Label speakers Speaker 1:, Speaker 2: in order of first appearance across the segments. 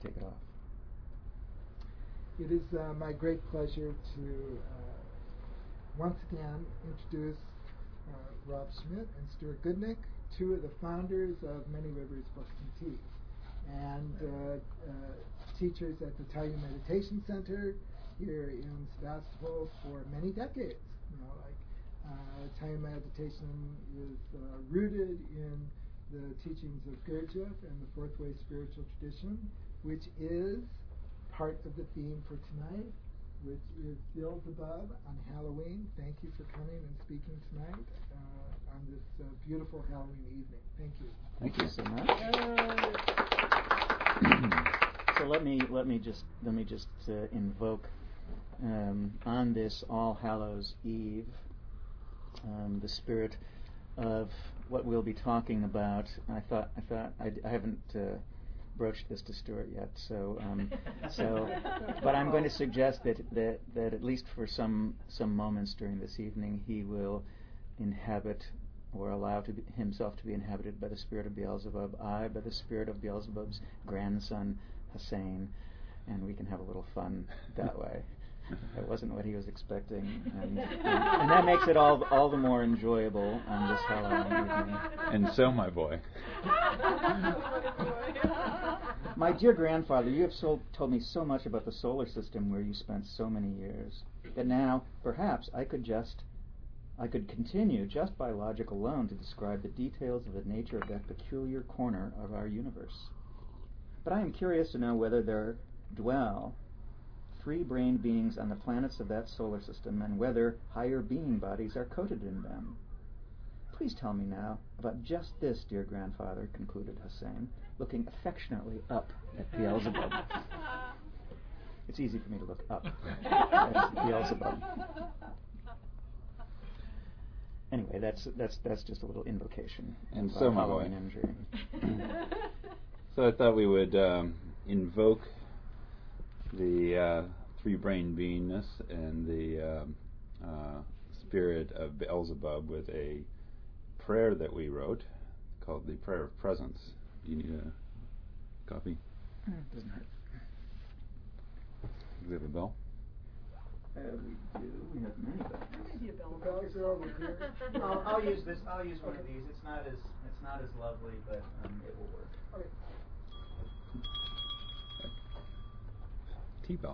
Speaker 1: take it off.
Speaker 2: It is my great pleasure to once again introduce Rob Schmidt and Stuart Goodnick, two of the founders of Many Rivers Books and Tea, and teachers at the Taiyu Meditation Center here in Sebastopol for many decades. Taiyu meditation is rooted in the teachings of Gurdjieff and the Fourth Way spiritual tradition, which is part of the theme for tonight, which is Beelzebub on Halloween. Thank you for coming and speaking tonight on this beautiful Halloween evening. Thank you.
Speaker 1: Thank you so much. So let me just invoke on this All Hallows Eve the spirit of what we'll be talking about. I haven't broached this to Stuart yet, but I'm going to suggest that at least for some moments during this evening, he will inhabit or allow himself to be inhabited by the spirit of Beelzebub, I by the spirit of Beelzebub's grandson Hussein, and we can have a little fun that way. That wasn't what he was expecting, and that makes it all the more enjoyable on this Halloween evening.
Speaker 3: And so, my boy.
Speaker 1: My dear grandfather, you have told me so much about the solar system where you spent so many years, that now, perhaps, I could continue just by logic alone to describe the details of the nature of that peculiar corner of our universe. But I am curious to know whether there dwell free-brained beings on the planets of that solar system, and whether higher being bodies are coated in them. Please tell me now about just this, dear grandfather, concluded Hussein, looking affectionately up at Beelzebub. It's easy for me to look up at Beelzebub. Anyway, that's just a little invocation.
Speaker 3: And so, my boy.
Speaker 1: Imagery.
Speaker 3: So I thought we would invoke the three-brained beingness and the spirit of Beelzebub with a prayer that we wrote called the Prayer of Presence. Do you need a copy?
Speaker 1: Doesn't hurt.
Speaker 3: Do we have a bell?
Speaker 1: We do. We have many bells.
Speaker 2: The bells are over here.
Speaker 1: I'll use this. I'll use one of these. It's not as lovely, but it will work.
Speaker 2: Okay.
Speaker 3: T-bell.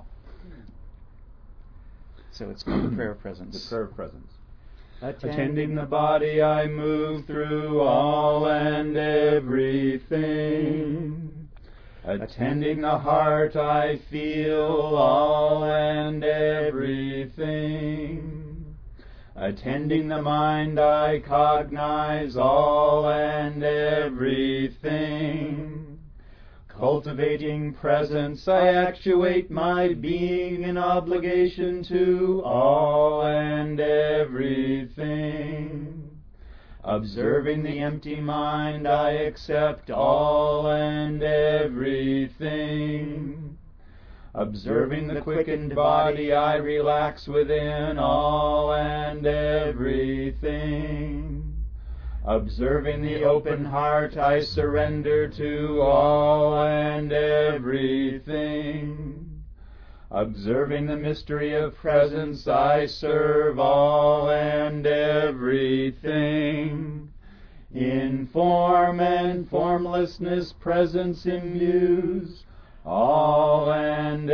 Speaker 1: So it's called the Prayer of Presence.
Speaker 3: The Prayer of Presence.
Speaker 1: Attending the body, I move through all and everything. Attending the heart, I feel all and everything. Attending the mind, I cognize all and everything. Cultivating presence, I actuate my being in obligation to all and everything. Observing the empty mind, I accept all and everything. Observing the quickened body, I relax within all and everything. Observing the open heart, I surrender to all and everything. Observing the mystery of presence, I serve all and everything. In form and formlessness, presence imbues all and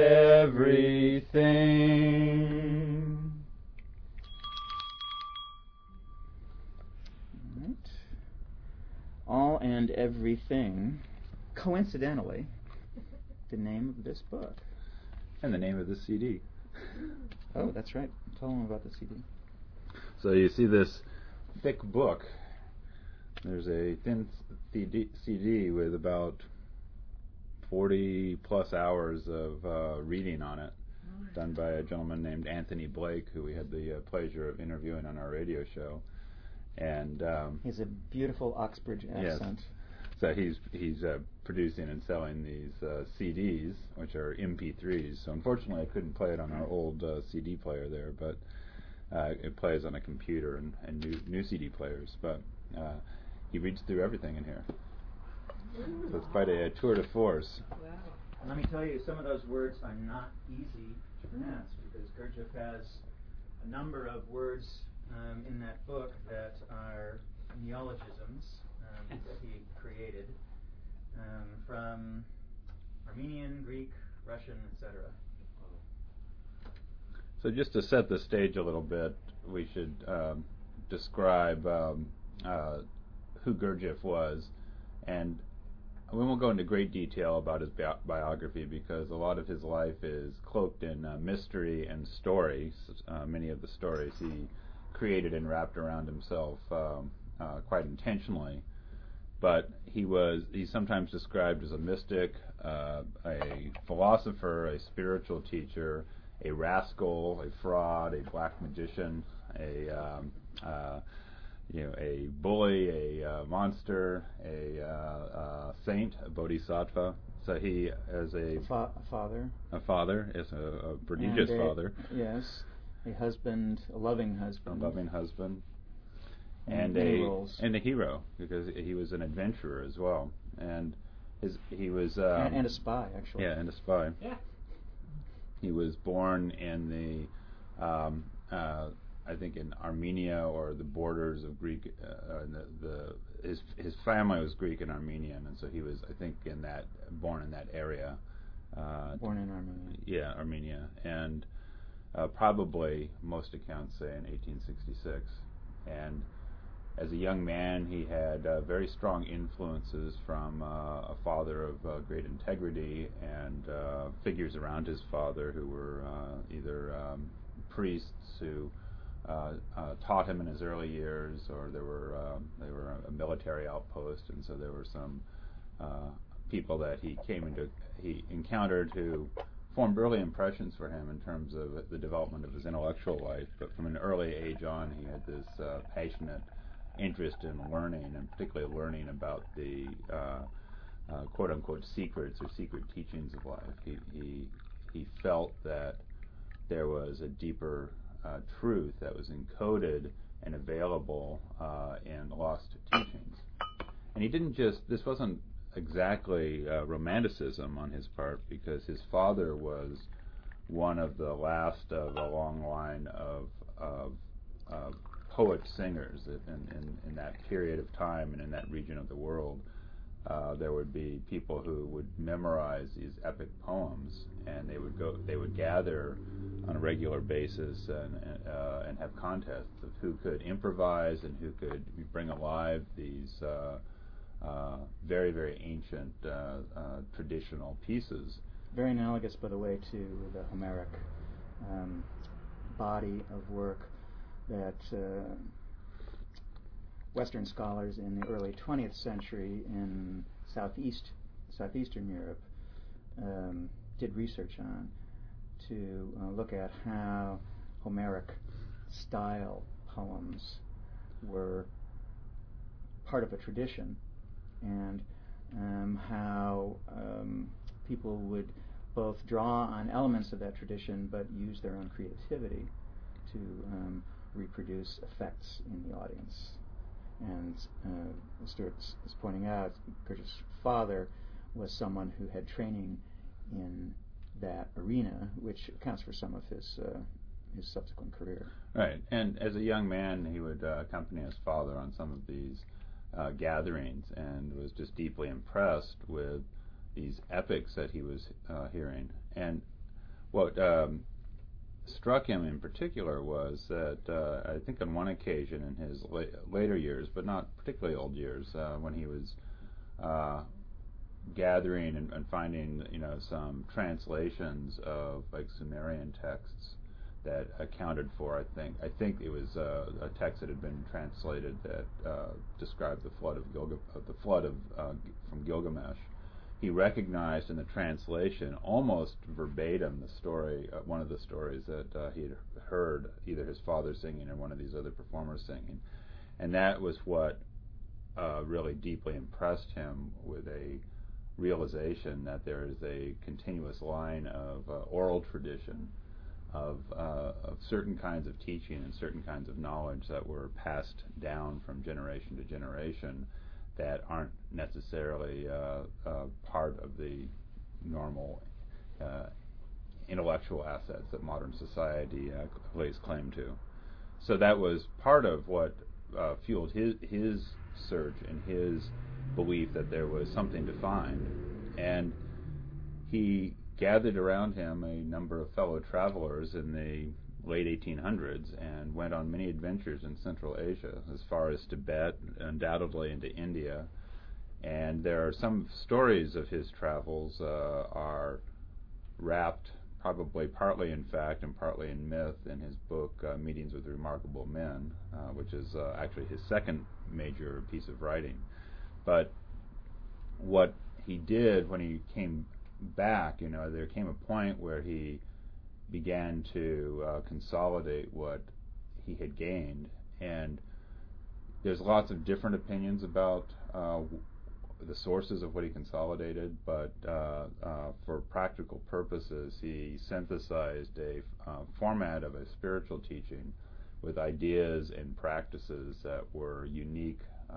Speaker 1: everything. All and Everything, coincidentally, the name of this book.
Speaker 3: And the name of the CD.
Speaker 1: Oh, that's right. Tell them about the CD.
Speaker 3: So you see this thick book. There's a thin CD with about 40 plus hours of reading on it, done by a gentleman named Anthony Blake, who we had the pleasure of interviewing on our radio show. And
Speaker 1: he has a beautiful Oxbridge accent.
Speaker 3: Yes. So he's producing and selling these CDs, which are MP3s. So unfortunately, I couldn't play it on our old CD player there, but it plays on a computer and new CD players. But he reads through everything in here. So it's quite a tour de force.
Speaker 2: Wow.
Speaker 1: And let me tell you, some of those words are not easy to pronounce because Gurdjieff has a number of words in that book that are neologisms that he created from Armenian, Greek, Russian, etc.
Speaker 3: So just to set the stage a little bit, we should describe who Gurdjieff was, and we won't go into great detail about his biography because a lot of his life is cloaked in mystery and stories. Many of the stories he created and wrapped around himself quite intentionally. But he's sometimes described as a mystic, a philosopher, a spiritual teacher, a rascal, a fraud, a black magician, a bully, a monster, a saint, a bodhisattva. So he is a
Speaker 1: father.
Speaker 3: A father is a prodigious father.
Speaker 1: Yes, a husband, a loving husband.
Speaker 3: A loving husband. And a hero because he was an adventurer as well, and he was
Speaker 1: and a spy actually.
Speaker 3: Yeah, and a spy.
Speaker 4: Yeah.
Speaker 3: He was born in I think in Armenia or the borders of Greek. His family was Greek and Armenian, and so he was, I think, born in that area.
Speaker 1: Born in Armenia.
Speaker 3: Yeah, Armenia, and probably most accounts say in 1866. And as a young man, he had very strong influences from a father of great integrity and figures around his father who were either priests who taught him in his early years, or they were a military outpost, and so there were some people that he encountered who formed early impressions for him in terms of the development of his intellectual life. But from an early age on, he had this passionate interest in learning, and particularly learning about the quote-unquote secrets or secret teachings of life. He felt that there was a deeper truth that was encoded and available in lost teachings. And he didn't this wasn't exactly romanticism on his part, because his father was one of the last of a long line of poet-singers in that period of time and in that region of the world. There would be people who would memorize these epic poems, and they would gather on a regular basis and have contests of who could improvise and who could bring alive these very, very ancient traditional pieces.
Speaker 1: Very analogous, by the way, to the Homeric body of work that Western scholars in the early 20th century in Southeastern Europe did research on, to look at how Homeric style poems were part of a tradition, and how people would both draw on elements of that tradition but use their own creativity to reproduce effects in the audience. And as Stuart is pointing out, Gurdjieff's father was someone who had training in that arena, which accounts for some of his subsequent career.
Speaker 3: Right, and as a young man, he would accompany his father on some of these gatherings, and was just deeply impressed with these epics that he was hearing. And what struck him in particular was that I think on one occasion in his later years, but not particularly old years, when he was gathering and finding some translations of like Sumerian texts that accounted for, I think it was a text that had been translated that described the flood from Gilgamesh. He recognized in the translation almost verbatim the story, one of the stories that he had heard either his father singing or one of these other performers singing, and that was what really deeply impressed him, with a realization that there is a continuous line of oral tradition of certain kinds of teaching and certain kinds of knowledge that were passed down from generation to generation that aren't necessarily part of the normal intellectual assets that modern society lays claim to. So that was part of what fueled his search and his belief that there was something to find. And he gathered around him a number of fellow travelers in the late 1800s and went on many adventures in Central Asia, as far as Tibet, undoubtedly into India. And there are some stories of his travels are wrapped, probably partly in fact and partly in myth, in his book Meetings with Remarkable Men, which is actually his second major piece of writing. But what he did when he came back, there came a point where he began to consolidate what he had gained, and there's lots of different opinions about the sources of what he consolidated, but for practical purposes, he synthesized a format of a spiritual teaching with ideas and practices that were unique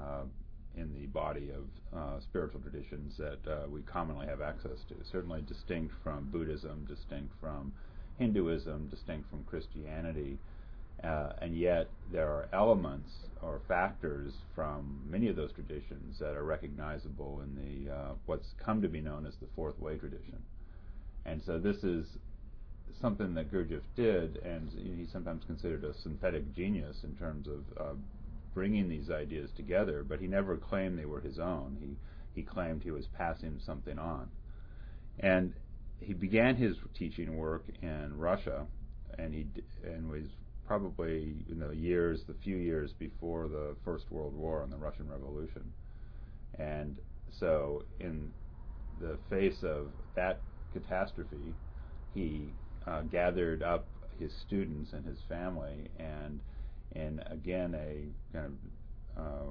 Speaker 3: in the body of spiritual traditions that we commonly have access to, certainly distinct from Buddhism, distinct from Hinduism, distinct from Christianity, and yet there are elements or factors from many of those traditions that are recognizable in the what's come to be known as the Fourth Way tradition. And so this is something that Gurdjieff did, and he's sometimes considered a synthetic genius in terms of bringing these ideas together, but he never claimed they were his own. He claimed he was passing something on. And he began his teaching work in Russia, and was probably the few years before the First World War and the Russian Revolution. And so in the face of that catastrophe, he gathered up his students and his family, and in again a kind of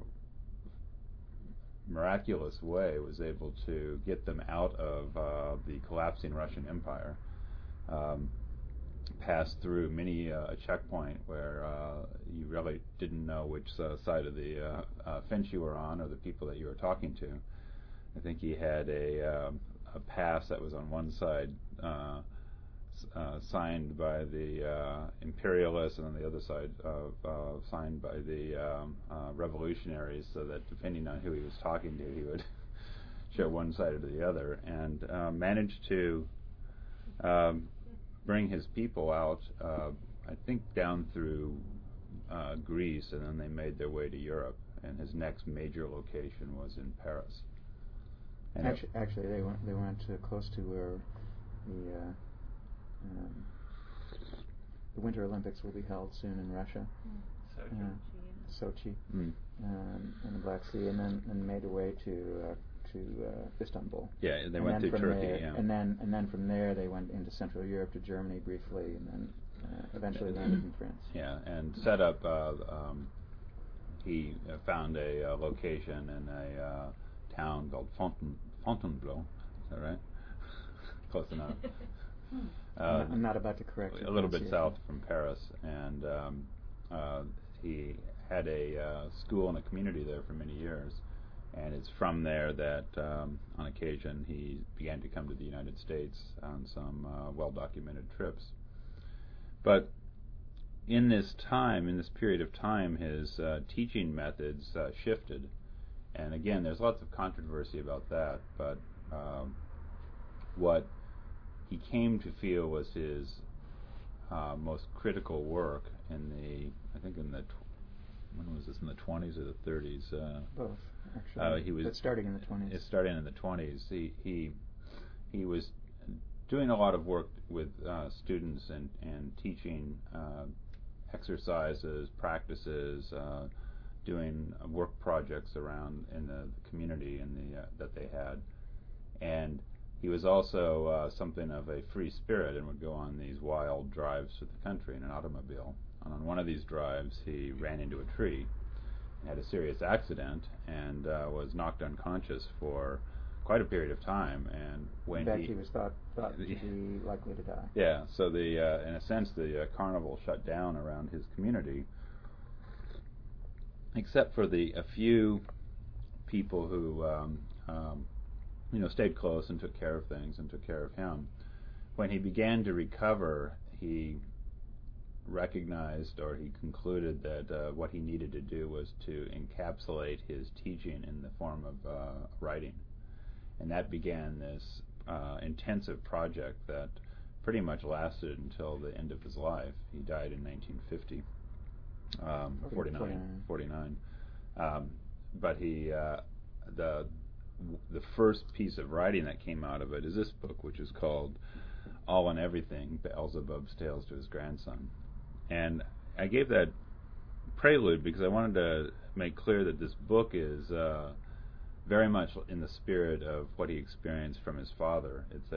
Speaker 3: miraculous way was able to get them out of the collapsing Russian Empire, passed through many a checkpoint where you really didn't know which side of the fence you were on or the people that you were talking to. I think he had a pass that was on one side signed by the imperialists, and on the other side signed by the revolutionaries, so that depending on who he was talking to, he would show one side or the other, and managed to bring his people out, I think down through Greece, and then they made their way to Europe, and his next major location was in Paris. And
Speaker 1: actually, they went close to where the Winter Olympics will be held soon in Russia, Sochi, in the Black Sea, and then made their way to Istanbul.
Speaker 3: Yeah, they went through Turkey.
Speaker 1: There, and then from there they went into Central Europe to Germany briefly, and then eventually landed in France.
Speaker 3: Yeah, and set up. He found a location in a town called Fontainebleau. Is that right? Close enough.
Speaker 1: I'm not about to correct you.
Speaker 3: A little bit south from Paris, and he had a school and a community there for many years, and it's from there that on occasion he began to come to the United States on some well-documented trips. But in this period of time, his teaching methods shifted, and again, there's lots of controversy about that, but what he came to feel was his most critical work in when was this, in the 20s or the 30s?
Speaker 1: Both, actually. But starting in the 20s.
Speaker 3: Starting in the 20s. He was doing a lot of work with students and teaching exercises, practices, doing work projects around in the community that they had. And he was also something of a free spirit and would go on these wild drives through the country in an automobile. And on one of these drives, he ran into a tree, had a serious accident, and was knocked unconscious for quite a period of time. And when
Speaker 1: in fact, he was thought to be likely to die.
Speaker 3: Yeah, so in a sense, the carnival shut down around his community, except for a few people who stayed close and took care of things and took care of him. When he began to recover, he recognized, or he concluded that what he needed to do was to encapsulate his teaching in the form of writing. And that began this intensive project that pretty much lasted until the end of his life. He died in 1950, 49. But the first piece of writing that came out of it is this book, which is called All and Everything, Beelzebub's Tales to His Grandson. And I gave that prelude because I wanted to make clear that this book is very much in the spirit of what he experienced from his father. It's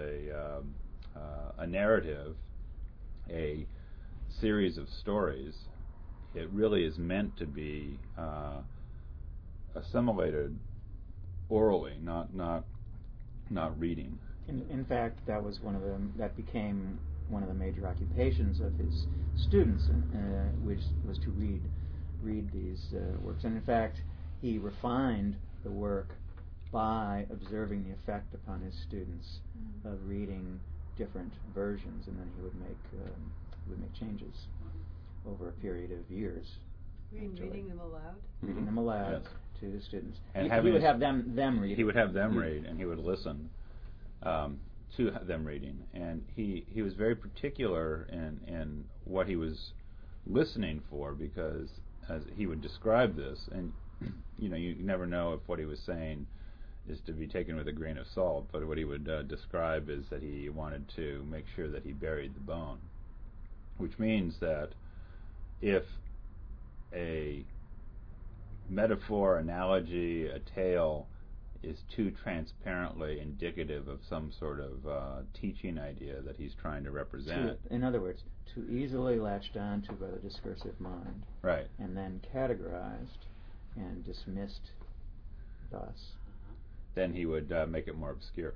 Speaker 3: a narrative, a series of stories. It really is meant to be assimilated orally, not reading.
Speaker 1: In fact, that was that became one of the major occupations of his students, which was to read these works. And in fact, he refined the work by observing the effect upon his students of reading different versions, and then he would make changes over a period of years.
Speaker 4: Reading them aloud?
Speaker 1: Reading them aloud,
Speaker 3: yes,
Speaker 1: to the students.
Speaker 3: And
Speaker 1: he would have them read.
Speaker 3: He would have them read, and he would listen to them reading. And he was very particular in what he was listening for, because as he would describe this, and you never know if what he was saying is to be taken with a grain of salt, but what he would describe is that he wanted to make sure that he buried the bone, which means that if a metaphor, analogy, a tale is too transparently indicative of some sort of teaching idea that he's trying to represent.
Speaker 1: In other words, too easily latched on to by the discursive mind.
Speaker 3: Right.
Speaker 1: And then categorized and dismissed thus.
Speaker 3: Then he would make it more obscure.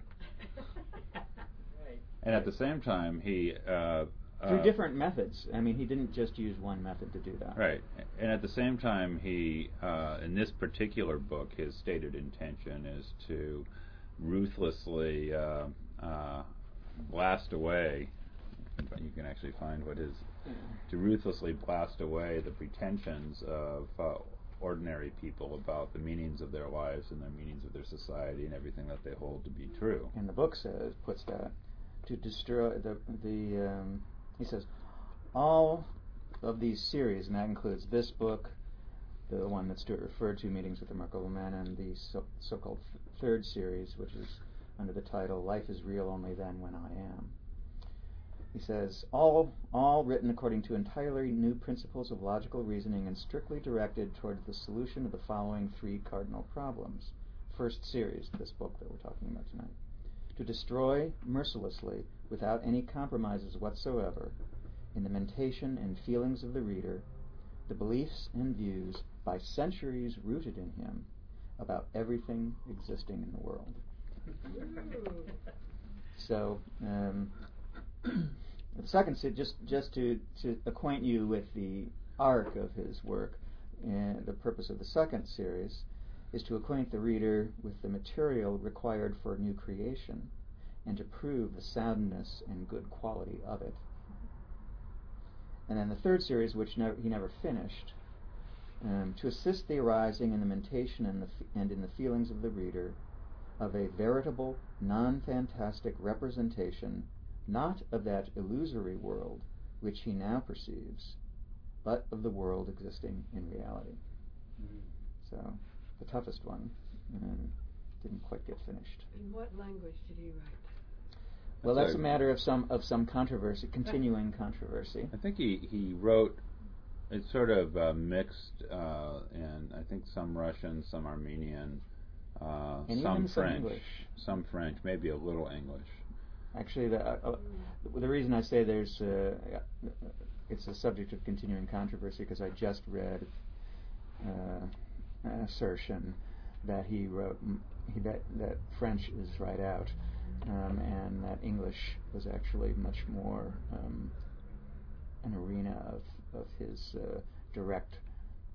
Speaker 4: Right.
Speaker 3: And at the same time, he...
Speaker 1: through different methods. I mean, he didn't just use one method to do that.
Speaker 3: Right. And at the same time, he, in this particular book, his stated intention is to ruthlessly blast away, you can actually find what his, to ruthlessly blast away the pretensions of ordinary people about the meanings of their lives and the meanings of their society and everything that they hold to be true.
Speaker 1: And the book puts that to destroy he says all of these series, and that includes this book, the one that Stuart referred to, Meetings with Remarkable Men, and the so-called third series, which is under the title Life is Real Only Then When I Am. He says, all written according to entirely new principles of logical reasoning and strictly directed towards the solution of the following three cardinal problems. First series, this book that we're talking about tonight. To destroy mercilessly, without any compromises whatsoever, in the mentation and feelings of the reader, the beliefs and views by centuries rooted in him about everything existing in the world. So, the second, just to acquaint you with the arc of his work, the purpose of the second series is to acquaint the reader with the material required for new creation and to prove the soundness and good quality of it. And then the third series, which he never finished, to assist the arising in the mentation and in the feelings of the reader of a veritable, non-fantastic representation, not of that illusory world which he now perceives, but of the world existing in reality. So, the toughest one didn't quite get finished.
Speaker 4: In what language did he write?
Speaker 1: Well, that's a matter of some controversy, continuing controversy.
Speaker 3: I think he wrote, it's sort of mixed, and I think some Russian, some Armenian, some French, some French, maybe a little English.
Speaker 1: Actually, the reason I say it's a subject of continuing controversy because I just read an assertion that he wrote that French is right out, and that English was actually much more an arena of his direct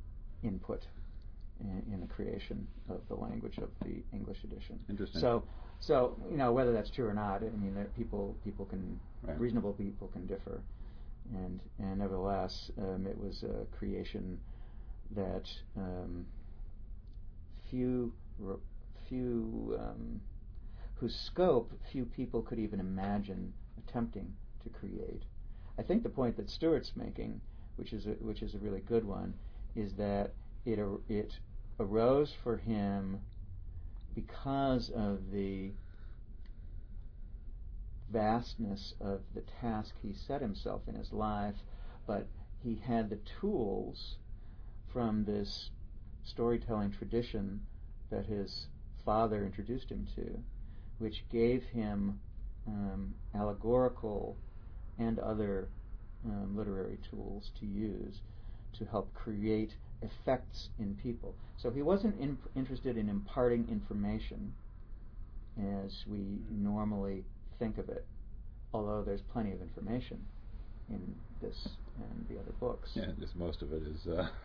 Speaker 1: input in the creation of the language of the English edition.
Speaker 3: Interesting.
Speaker 1: So So whether that's true or not, I mean, people can
Speaker 3: Right.
Speaker 1: reasonable people can differ, and nevertheless, it was a creation that few whose scope few people could even imagine attempting to create. I think the point that Stuart's making, which is a really good one, is that it arose for him because of the vastness of the task he set himself in his life, but he had the tools from this storytelling tradition that his father introduced him to, which gave him allegorical and other literary tools to use to help create effects in people. So he wasn't interested in imparting information as we normally think of it, although there's plenty of information in this and the other books.
Speaker 3: Yeah, just most of it is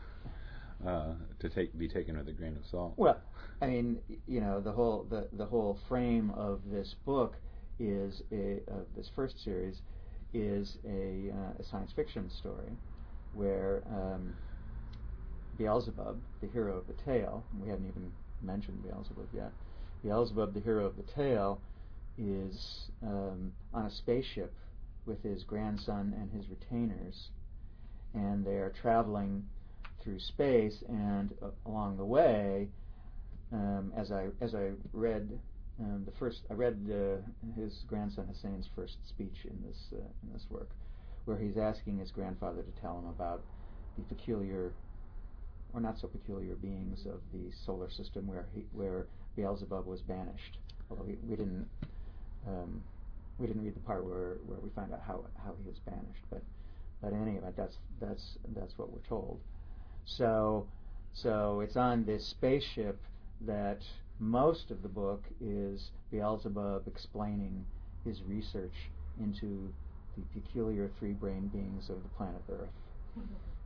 Speaker 3: to be taken with a grain of salt.
Speaker 1: Well, I mean, the whole frame of this book is of this first series is a science fiction story where Beelzebub, the hero of the tale, and we haven't even mentioned Beelzebub yet. Beelzebub, the hero of the tale, is on a spaceship with his grandson and his retainers, and they are traveling through space. And along the way, as I read I read his grandson Hussein's first speech in this work, where he's asking his grandfather to tell him about the peculiar or not so peculiar beings of the solar system where Beelzebub was banished. Although we didn't read the part where we find out how he was banished, but in any event, that's what we're told. So it's on this spaceship that most of the book is Beelzebub explaining his research into the peculiar three-brained beings of the planet Earth,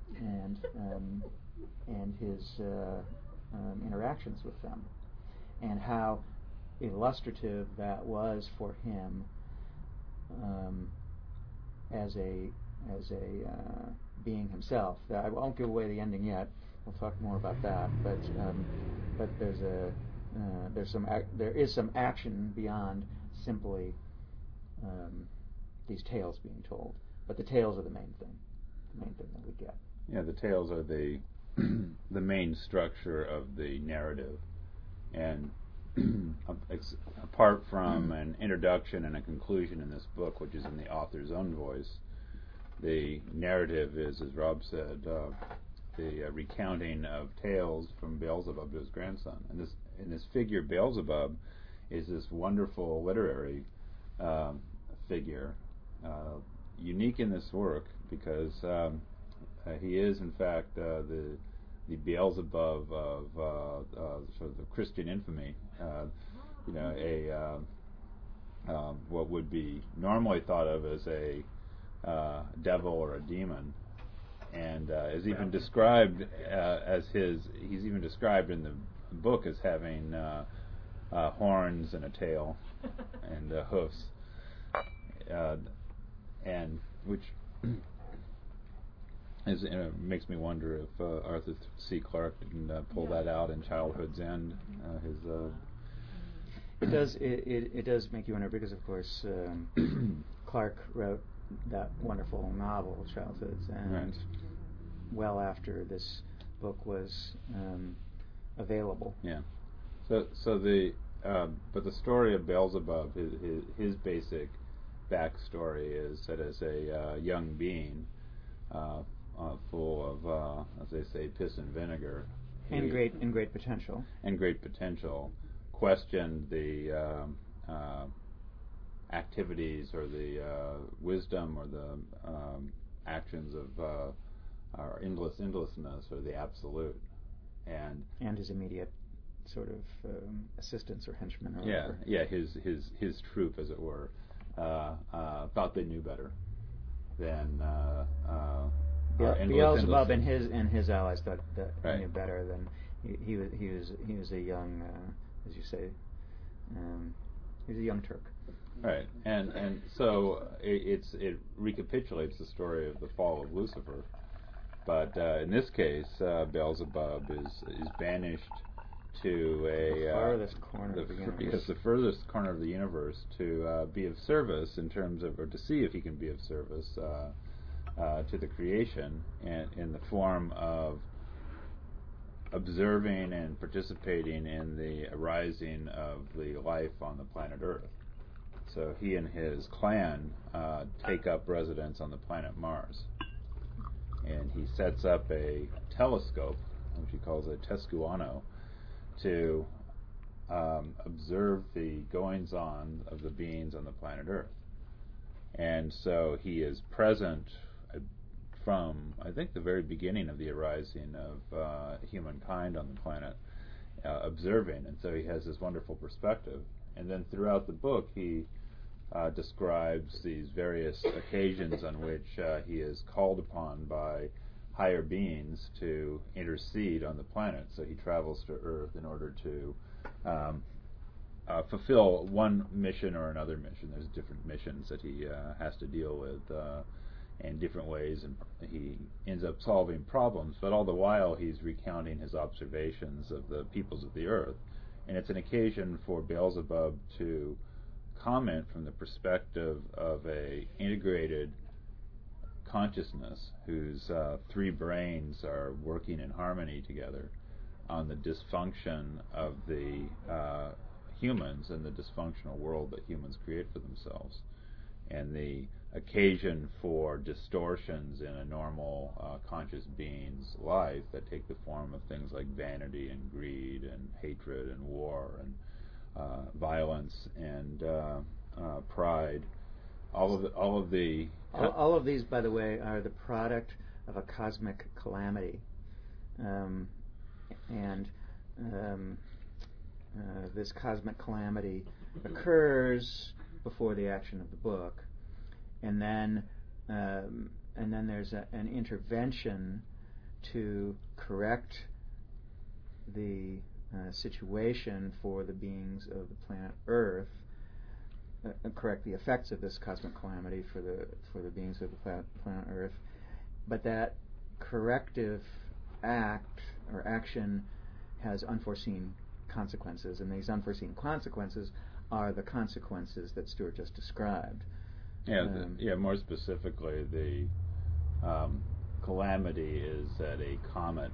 Speaker 1: and his interactions with them, and how illustrative that was for him as a being himself. I won't give away the ending yet. We'll talk more about that. But there is some action beyond simply these tales being told. But the tales are the main thing that we get.
Speaker 3: Yeah, the tales are the main structure of the narrative, and apart from an introduction and a conclusion in this book, which is in the author's own voice, the narrative is, as Rob said, the recounting of tales from Beelzebub to his grandson. And this figure, Beelzebub, is this wonderful literary figure, unique in this work because he is, in fact, the Beelzebub of sort of the Christian infamy. What would be normally thought of as a devil or a demon, and is even described he's even described in the book as having horns and a tail and hoofs, and which makes me wonder if Arthur C. Clarke didn't pull that out in Childhood's End.
Speaker 1: It does make you wonder because, of course, Clarke wrote that wonderful novel, Childhood's End,
Speaker 3: right,
Speaker 1: well after this book was available.
Speaker 3: Yeah. But the story of Beelzebub, his basic backstory is that as a young being, full of, as they say, piss and vinegar,
Speaker 1: And great potential.
Speaker 3: And great potential, questioned the activities or the wisdom or the actions of our endlessness or the absolute, and
Speaker 1: his immediate sort of assistants or henchmen. Or
Speaker 3: his troop, as it were, thought they knew better than
Speaker 1: Beelzebub and his allies thought that
Speaker 3: right.
Speaker 1: he knew better than he was a young, as you say, He's a young Turk.
Speaker 3: Right, and so it recapitulates the story of the fall of Lucifer, but in this case, Beelzebub is banished to
Speaker 1: the farthest corner of the universe.
Speaker 3: Yes, the furthest corner of the universe to be of service in terms of, or to see if he can be of service to the creation, and in the form of observing and participating in the arising of the life on the planet Earth. So he and his clan take up residence on the planet Mars. And he sets up a telescope, which he calls a Tescuano, to observe the goings-on of the beings on the planet Earth. And so he is present from, I think, the very beginning of the arising of humankind on the planet, observing. And so he has this wonderful perspective. And then throughout the book, he describes these various occasions on which he is called upon by higher beings to intercede on the planet. So he travels to Earth in order to fulfill one mission or another mission. There's different missions that he has to deal with in different ways, and he ends up solving problems, but all the while he's recounting his observations of the peoples of the Earth. And it's an occasion for Beelzebub to comment from the perspective of a integrated consciousness whose three brains are working in harmony together on the dysfunction of the humans and the dysfunctional world that humans create for themselves, and the occasion for distortions in a normal conscious being's life that take the form of things like vanity and greed and hatred and war and violence and pride. All of these, by the way, are the product of a cosmic calamity, and this cosmic calamity occurs before the action of the book, and then there's an intervention to correct the situation for the beings of the planet Earth, correct the effects of this cosmic calamity for the beings of the planet Earth, but that corrective act or action has unforeseen consequences, and these unforeseen consequences are the consequences that Stuart just described. More specifically, the calamity is that a comet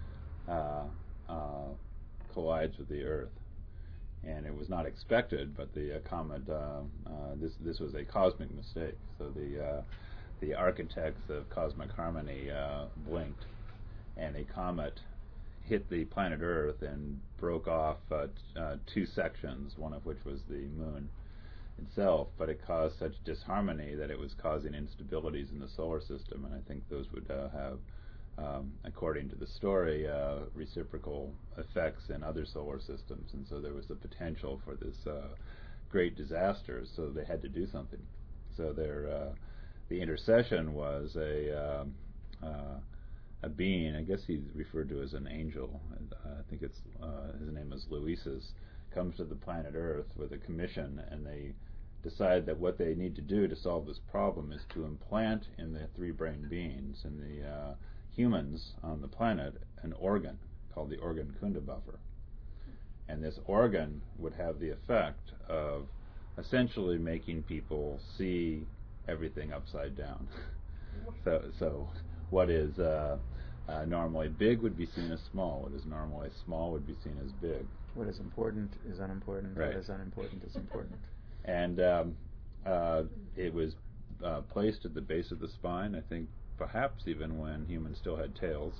Speaker 3: collides with the Earth, and it was not expected, but the comet, this was a cosmic mistake. So the architects of cosmic harmony blinked, and a comet hit the planet Earth and broke off two sections, one of which was the moon itself, but it caused such disharmony that it was causing instabilities in the solar system, and I think those would have, according to the story, reciprocal effects in other solar systems, and so there was the potential for this great disaster, so they had to do something. So the intercession was a being, I guess he's referred to as an angel, I think it's his name is Luisis, comes to the planet Earth with a commission, and they decide that what they need to do to solve this problem is to implant in the three-brained beings, in the humans on the planet, an organ called the organ Kunda buffer. And this organ would have the effect of essentially making people see everything upside down. So what is normally big would be seen as small. What is normally small would be seen as big.
Speaker 1: What is important is unimportant.
Speaker 3: Right.
Speaker 1: What is unimportant is important.
Speaker 3: And it was placed at the base of the spine, I think perhaps even when humans still had tails.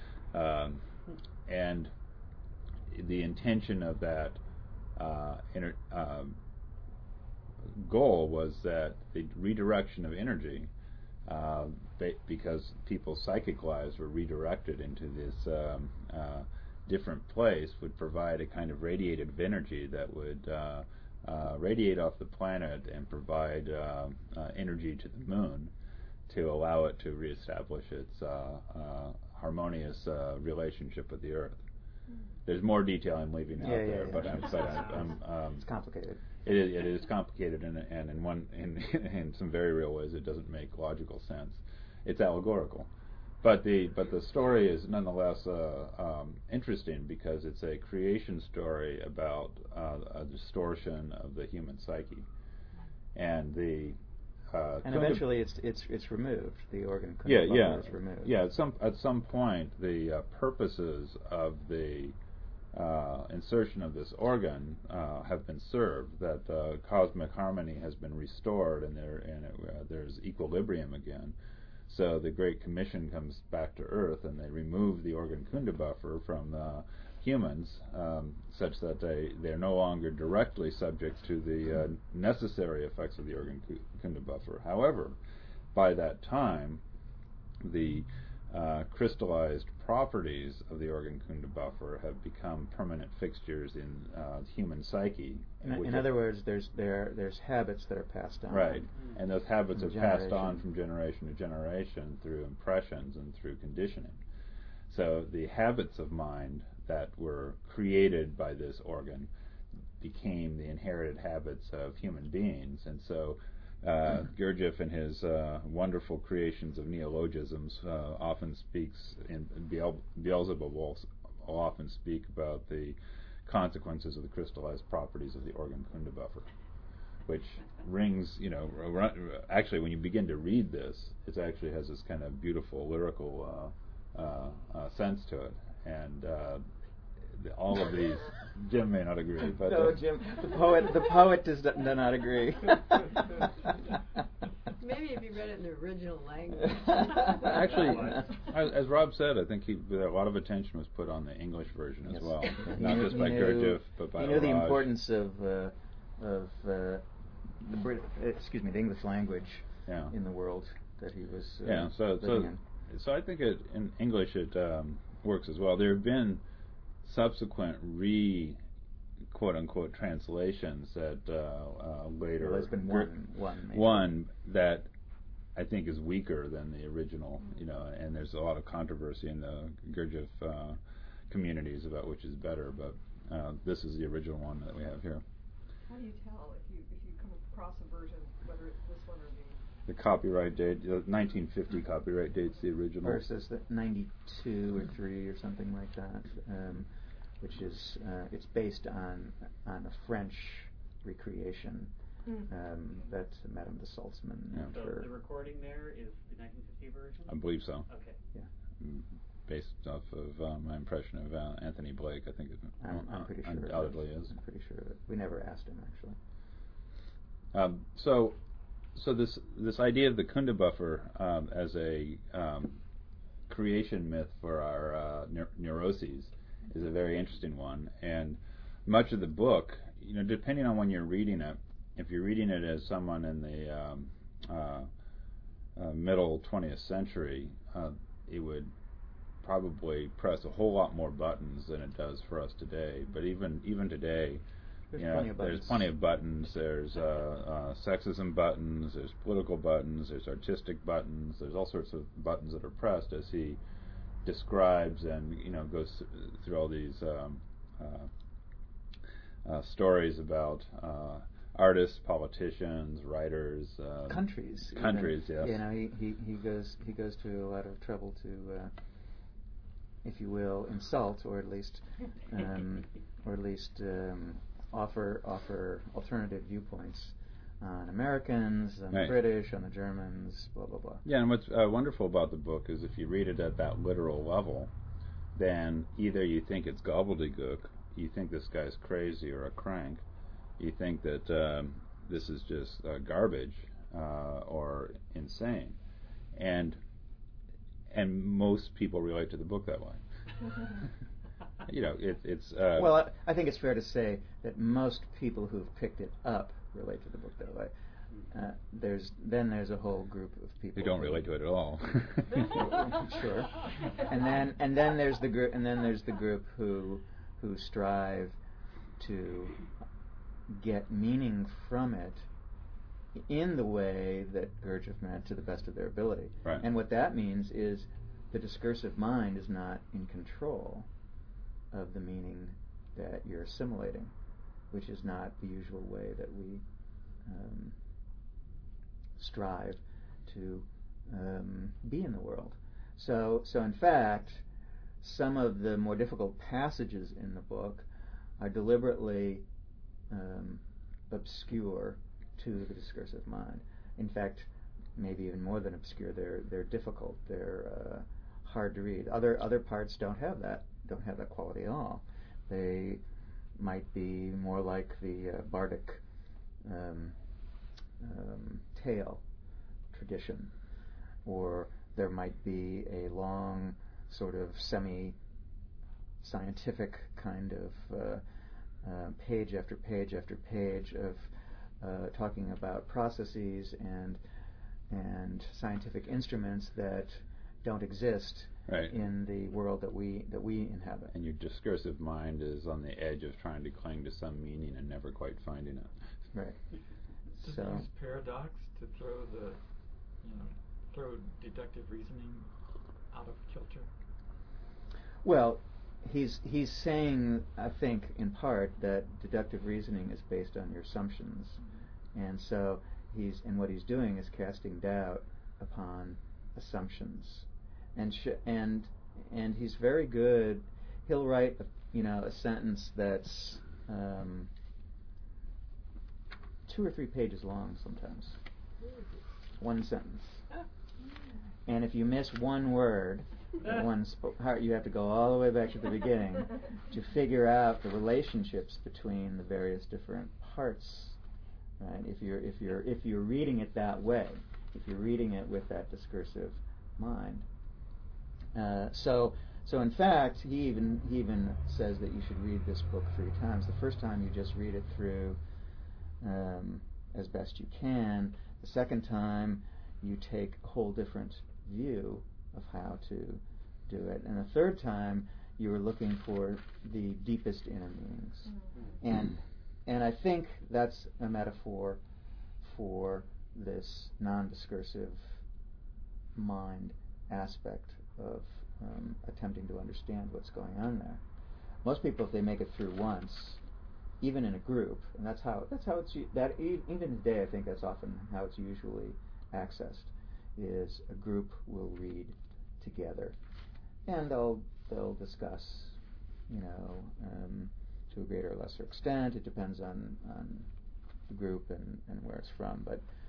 Speaker 3: And the intention of that goal was that the redirection of energy, because people's psychic lives were redirected into this different place, would provide a kind of radiative energy that would radiate off the planet and provide energy to the moon to allow it to reestablish its harmonious relationship with the Earth. There's more detail I'm leaving out there, but
Speaker 1: it's complicated.
Speaker 3: It is complicated, and in some very real ways, it doesn't make logical sense. It's allegorical, but the story is nonetheless interesting because it's a creation story about a distortion of the human psyche, and
Speaker 1: and eventually it's removed. The organ is removed.
Speaker 3: Yeah. At some point, the purposes of the insertion of this organ have been served. That cosmic harmony has been restored, and there's equilibrium again. So the Great Commission comes back to Earth, and they remove the organ kunda buffer from the humans, such that they're no longer directly subject to the necessary effects of the organ kunda buffer. However, by that time, the crystallized properties of the organ kunda buffer have become permanent fixtures in human psyche.
Speaker 1: In other words, there's habits that are passed on.
Speaker 3: Right, and those habits are passed on from generation to generation through impressions and through conditioning. So the habits of mind that were created by this organ became the inherited habits of human beings, and so Gurdjieff, in his wonderful creations of neologisms, often speaks, and Beelzebub will often speak about the consequences of the crystallized properties of the organ kunda buffer, which rings, actually when you begin to read this, it actually has this kind of beautiful lyrical sense to it, and all of these, Jim may not agree, but
Speaker 1: no, Jim, the poet does not agree.
Speaker 4: Maybe if you read it in the original language.
Speaker 3: Actually, as Rob said, I think a lot of attention was put on the English version as well, not just by Gurdjieff, but by
Speaker 1: He knew the
Speaker 3: Raj.
Speaker 1: importance of the English language in the world that he was living in.
Speaker 3: So I think in English it works as well. There have been subsequent quote-unquote translations that later...
Speaker 1: Well, there's been
Speaker 3: one that I think is weaker than the original, and there's a lot of controversy in the Gurdjieff communities about which is better, but this is the original one that we have here.
Speaker 5: How do you tell if you come across a version, whether it's this one or
Speaker 3: the copyright date, 1950 copyright date's the original.
Speaker 1: Versus the 92 or 3 or something like that, which is it's based on a French recreation that Madame de Salzman.
Speaker 6: So the recording there is the 1950 version?
Speaker 3: I believe so.
Speaker 6: Okay.
Speaker 1: Yeah.
Speaker 3: Based off of my impression of Anthony Blake, I think
Speaker 1: I'm pretty sure.
Speaker 3: Undoubtedly is.
Speaker 1: I'm pretty sure of it. We never asked him actually.
Speaker 3: So this idea of the kunda buffer as a creation myth for our neuroses is a very interesting one, and much of the book, depending on when you're reading it, if you're reading it as someone in the middle 20th century, it would probably press a whole lot more buttons than it does for us today. But even today, there's plenty of buttons. There's sexism buttons. There's political buttons. There's artistic buttons. There's all sorts of buttons that are pressed as he describes and goes through all these stories about artists, politicians, writers,
Speaker 1: countries.
Speaker 3: Yes.
Speaker 1: He goes to a lot of trouble to, if you will, insult or at least offer alternative viewpoints on Americans, on the British, on the Germans, blah blah blah.
Speaker 3: Yeah, and what's wonderful about the book is if you read it at that literal level, then either you think it's gobbledygook, you think this guy's crazy or a crank, you think that this is just garbage or insane, and most people relate to the book that way. It's
Speaker 1: well, I think it's fair to say that most people who've picked it up relate to the book that way. There's a whole group of people
Speaker 3: who don't relate to it at all.
Speaker 1: Sure. And then there's the group who strive to get meaning from it in the way that Gurdjieff meant, to the best of their ability.
Speaker 3: Right.
Speaker 1: And what that means is the discursive mind is not in control of the meaning that you're assimilating. which is not the usual way that we strive to be in the world. So in fact, some of the more difficult passages in the book are deliberately obscure to the discursive mind. In fact, maybe even more than obscure, they're difficult. They're hard to read. Other parts don't have that quality at all. They might be more like the bardic tale tradition, or there might be a long sort of semi-scientific kind of page after page after page of talking about processes and scientific instruments that don't exist in the world that we inhabit.
Speaker 3: And your discursive mind is on the edge of trying to cling to some meaning and never quite finding it.
Speaker 1: Right.
Speaker 7: Does he use paradox to throw deductive reasoning out of kilter?
Speaker 1: Well, he's saying, I think, in part, that deductive reasoning is based on your assumptions, and so what he's doing is casting doubt upon assumptions, and he's very good. He'll write a sentence that's 2 or 3 pages long sometimes. One sentence. And if you miss one word, you have to go all the way back to the beginning to figure out the relationships between the various different parts. Right? If you're reading it that way, if you're reading it with that discursive mind. So in fact, he even says that you should read this book 3 times. The first time you just read it through as best you can. The second time you take a whole different view of how to do it. And the third time you were looking for the deepest inner meanings. And I think that's a metaphor for this non-discursive mind aspect of attempting to understand what's going on there. Most people, if they make it through once, even in a group, and that's how it's even today, I think that's often how it's usually accessed, is a group will read together, and they'll discuss, to a greater or lesser extent. It depends on the group and where it's from,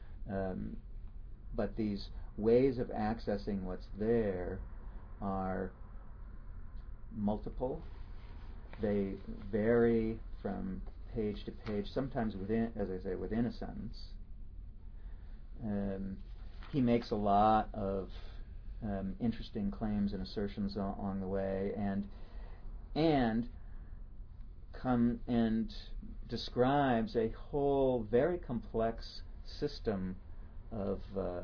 Speaker 1: but these ways of accessing what's there are multiple. They vary from page to page, sometimes within a sentence. He makes a lot of interesting claims and assertions along the way, and describes a whole very complex system of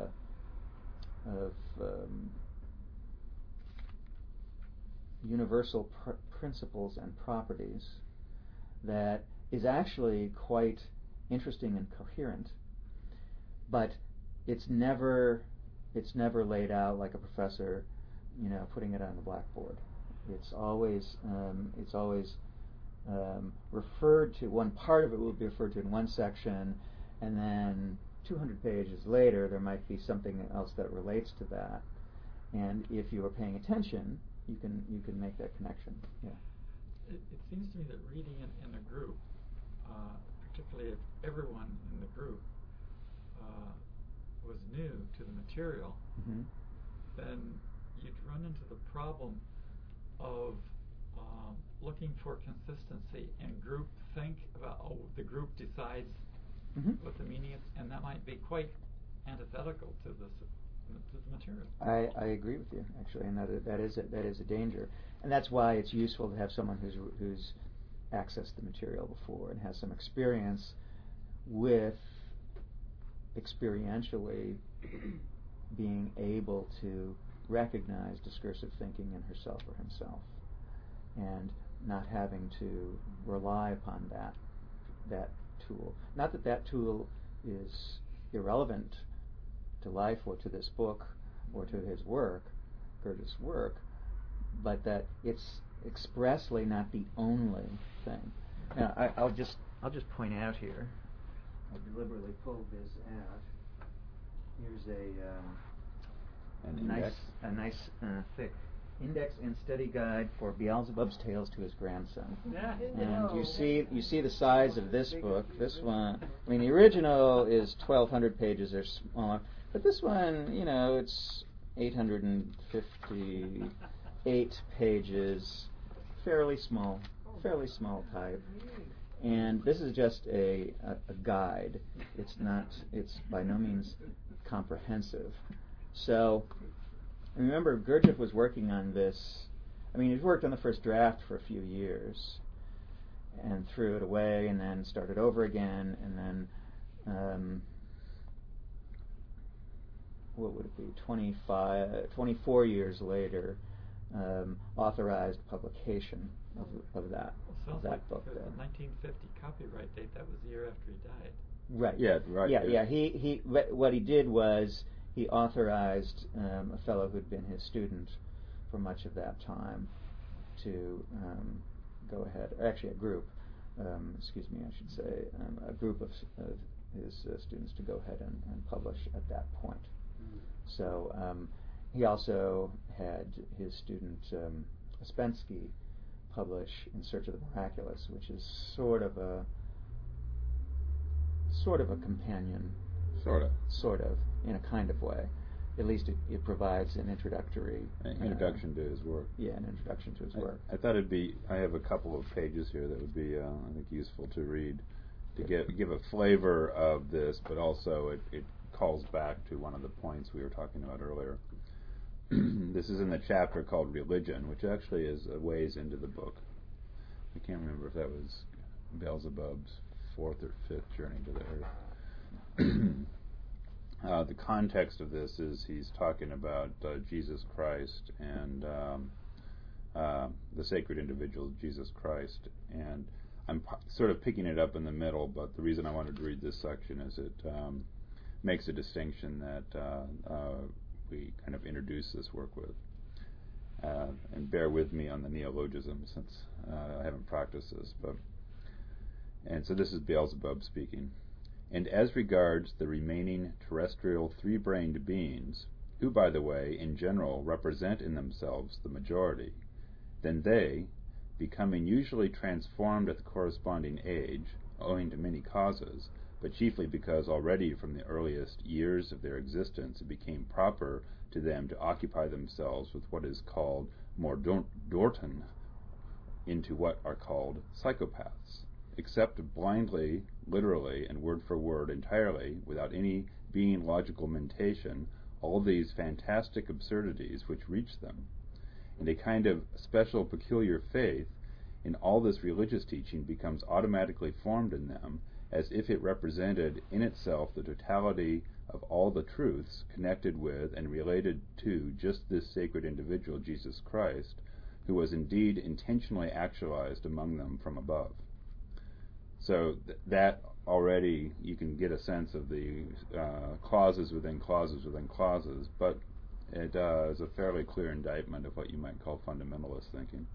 Speaker 1: universal principles and properties that is actually quite interesting and coherent, but it's never laid out like a professor, putting it on the blackboard. It's always referred to. One part of it will be referred to in one section, and then 200 pages later there might be something else that relates to that. And if you are paying attention, you can make that connection. Yeah.
Speaker 7: It seems to me that reading in a group, particularly if everyone in the group was new to the material, then you'd run into the problem of looking for consistency, and group think about, the group decides what the meaning is, and that might be quite antithetical to the material.
Speaker 1: I agree with you, actually, and that is a danger, and that's why it's useful to have someone who's accessed the material before and has some experience with experientially being able to recognize discursive thinking in herself or himself, and not having to rely upon that tool. Not that tool is irrelevant to life or to this book or to his work, Goethe's work, but that it's expressly not the only thing. Now, I'll just point out here. I deliberately pulled this out. Here's a nice thick index and study guide for Beelzebub's Tales to his grandson.
Speaker 6: Yeah.
Speaker 1: And you see the size of this book. This one, I mean, the original is 1,200 pages or smaller, but this one, it's 858 pages, fairly small type. And this is just a guide. It's by no means comprehensive. So, remember, Gurdjieff was working on this. I mean, he worked on the first draft for a few years and threw it away and then started over again and then, what would it be, 24 years later, authorized publication of that book.
Speaker 7: The 1950 copyright date, that was the year after he died.
Speaker 1: Right.
Speaker 3: Yeah, right.
Speaker 1: Yeah. He what he did was he authorized a fellow who'd been his student for much of that time to go ahead. Actually, a group. A group of his students to go ahead and publish at that point. So he also had his student Ouspensky publish In Search of the Miraculous, which is sort of a companion. Sort of, in a kind of way. At least it provides an introduction
Speaker 3: to his work.
Speaker 1: Yeah, an introduction to his work.
Speaker 3: I thought I have a couple of pages here that would be, I think, useful to read to give a flavor of this, but also it calls back to one of the points we were talking about earlier. This is in the chapter called Religion, which actually is a ways into the book. I can't remember if that was Beelzebub's 4th or 5th journey to the earth. The context of this is he's talking about Jesus Christ and the sacred individual Jesus Christ, and I'm sort of picking it up in the middle, but the reason I wanted to read this section is it makes a distinction that we kind of introduce this work with. And bear with me on the neologism since I haven't practiced this. And so this is Beelzebub speaking. And as regards the remaining terrestrial three-brained beings, who, by the way, in general represent in themselves the majority, then they, becoming usually transformed at the corresponding age, owing to many causes, but chiefly because already from the earliest years of their existence it became proper to them to occupy themselves with what is called more dorten into what are called psychopaths, accept blindly, literally, and word for word entirely, without any being logical mentation, all these fantastic absurdities which reach them, and a kind of special peculiar faith in all this religious teaching becomes automatically formed in them, as if it represented in itself the totality of all the truths connected with and related to just this sacred individual, Jesus Christ, who was indeed intentionally actualized among them from above. So that already you can get a sense of the clauses within clauses within clauses, but it is a fairly clear indictment of what you might call fundamentalist thinking.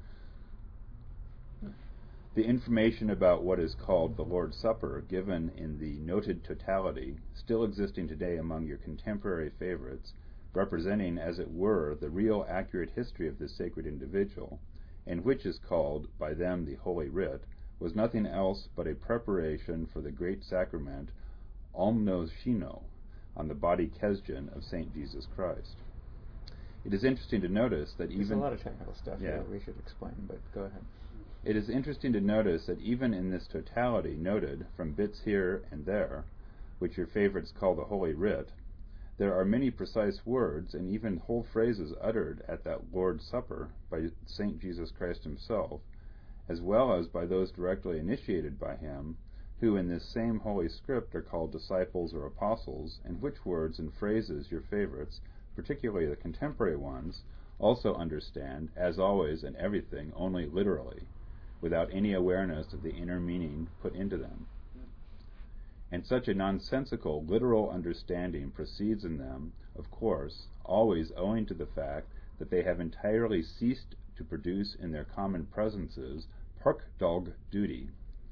Speaker 3: The information about what is called the Lord's Supper, given in the noted totality, still existing today among your contemporary favorites, representing, as it were, the real accurate history of this sacred individual, and which is called by them the Holy Writ, was nothing else but a preparation for the great sacrament Omnoshino, on the body Kesdjan of Saint Jesus Christ. It is interesting to notice that
Speaker 1: There's a lot of technical stuff here we should explain, but go ahead.
Speaker 3: It is interesting to notice that even in this totality noted from bits here and there, which your favorites call the Holy Writ, there are many precise words and even whole phrases uttered at that Lord's Supper by Saint Jesus Christ himself, as well as by those directly initiated by him, who in this same Holy Script are called disciples or apostles, and which words and phrases your favorites, particularly the contemporary ones, also understand, as always and everything, only literally, without any awareness of the inner meaning put into them. And such a nonsensical, literal understanding proceeds in them, of course, always owing to the fact that they have entirely ceased to produce in their common presences Parkdog duty,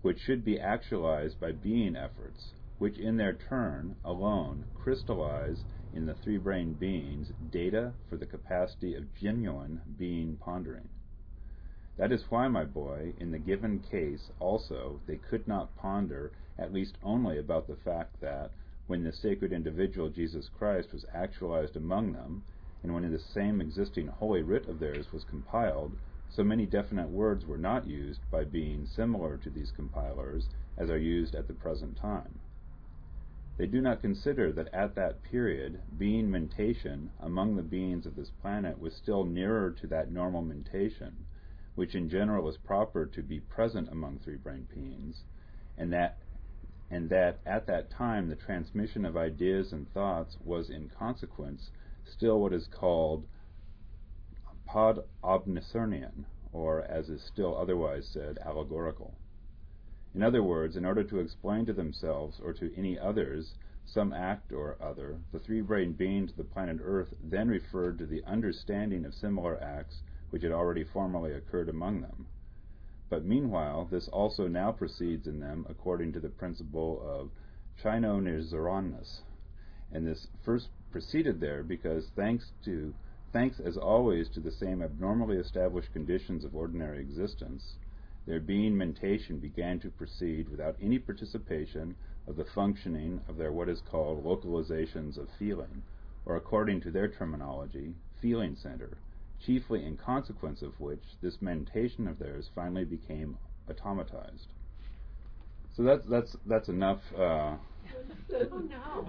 Speaker 3: which should be actualized by being efforts, which in their turn alone crystallize in the three-brained beings data for the capacity of genuine being pondering. That is why, my boy, in the given case also, they could not ponder, at least only about the fact that, when the sacred individual Jesus Christ was actualized among them, and when the same existing holy writ of theirs was compiled, so many definite words were not used by beings similar to these compilers as are used at the present time. They do not consider that at that period, being mentation among the beings of this planet was still nearer to that normal mentation, which in general is proper to be present among three-brained beings, and that at that time the transmission of ideas and thoughts was in consequence still what is called pod omniscernian, or, as is still otherwise said, allegorical. In other words, in order to explain to themselves or to any others some act or other, the three-brained beings of the planet Earth then referred to the understanding of similar acts which had already formerly occurred among them. But meanwhile, this also now proceeds in them according to the principle of Chino-Nizaranness, and this first proceeded there because thanks as always to the same abnormally established conditions of ordinary existence, their being mentation began to proceed without any participation of the functioning of their what is called localizations of feeling, or according to their terminology, feeling center, chiefly in consequence of which this mentation of theirs finally became automatized. So that's enough.
Speaker 4: Oh no!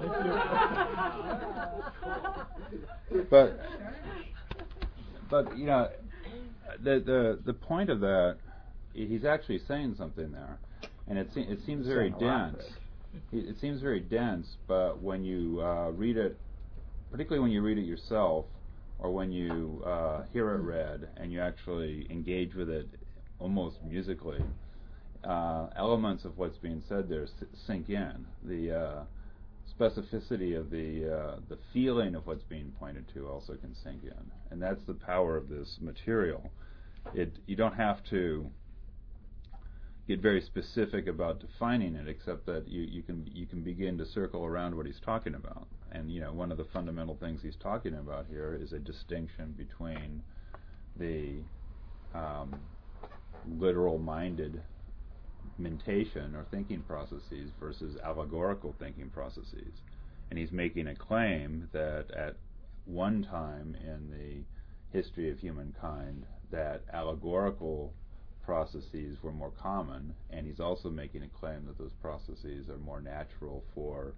Speaker 3: But you know, the point of that, he's actually saying something there, and it seems very dense. It seems very dense, but when you read it, particularly when you read it yourself, or when you hear it read and you actually engage with it almost musically, elements of what's being said there sink in. The specificity of the feeling of what's being pointed to also can sink in, and that's the power of this material. You don't have to get very specific about defining it, except that you can begin to circle around what he's talking about. And one of the fundamental things he's talking about here is a distinction between the literal-minded mentation or thinking processes versus allegorical thinking processes. And he's making a claim that at one time in the history of humankind that allegorical processes were more common, and he's also making a claim that those processes are more natural for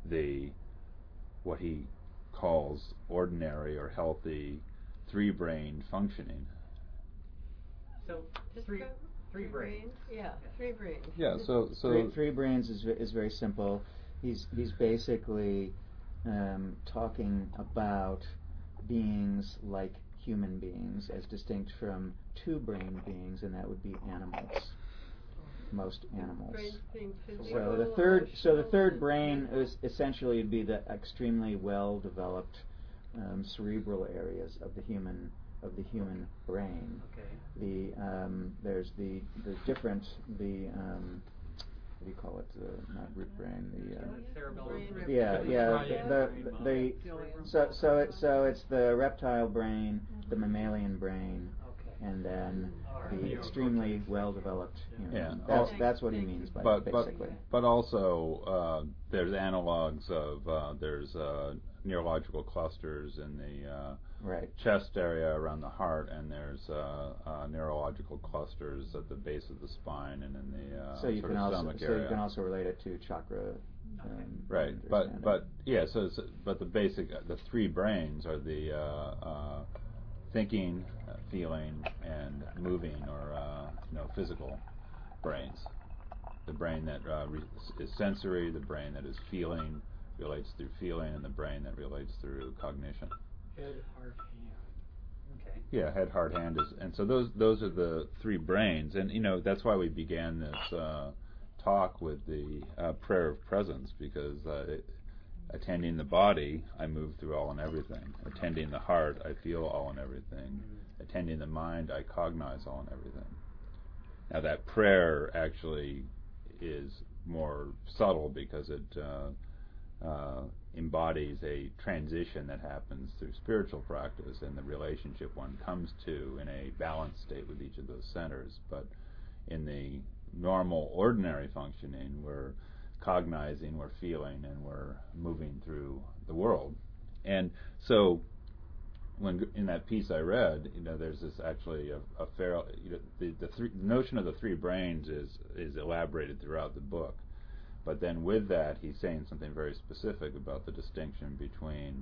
Speaker 3: what he calls ordinary or healthy three-brained functioning.
Speaker 6: So three brains.
Speaker 4: Yeah, three brains.
Speaker 3: Yeah. So
Speaker 1: three brains is very simple. He's basically talking about beings like human beings as distinct from two-brained beings, and that would be animals. Most animals. So the third brain is essentially would be the extremely well-developed cerebral areas of the human brain.
Speaker 6: Okay.
Speaker 1: There's the different what do you call it? Not root brain.
Speaker 6: Cerebellum.
Speaker 1: So it's the reptile brain, the mammalian brain, and then the extremely well-developed human. That's what he means by basically.
Speaker 3: But also there's analogs of there's neurological clusters in the chest area around the heart, and there's neurological clusters at the base of the spine and in the stomach area.
Speaker 1: So you can also relate it to chakra.
Speaker 3: Right, but the basic the three brains are the thinking, feeling, and moving, or physical brains. The brain that is sensory, the brain that is feeling, relates through feeling, and the brain that relates through cognition.
Speaker 6: Head, heart, hand. Okay.
Speaker 3: Yeah, head, heart, hand and so those are the three brains, and that's why we began this talk with the prayer of presence, because attending the body, I move through all and everything. Attending the heart, I feel all and everything. Attending the mind, I cognize all and everything. Now that prayer actually is more subtle because it embodies a transition that happens through spiritual practice and the relationship one comes to in a balanced state with each of those centers. But in the normal, ordinary functioning, we're cognizing, we're feeling, and we're moving through the world. And so, when in that piece I read, there's this actually a fair, the notion of the three brains is elaborated throughout the book. But then with that, he's saying something very specific about the distinction between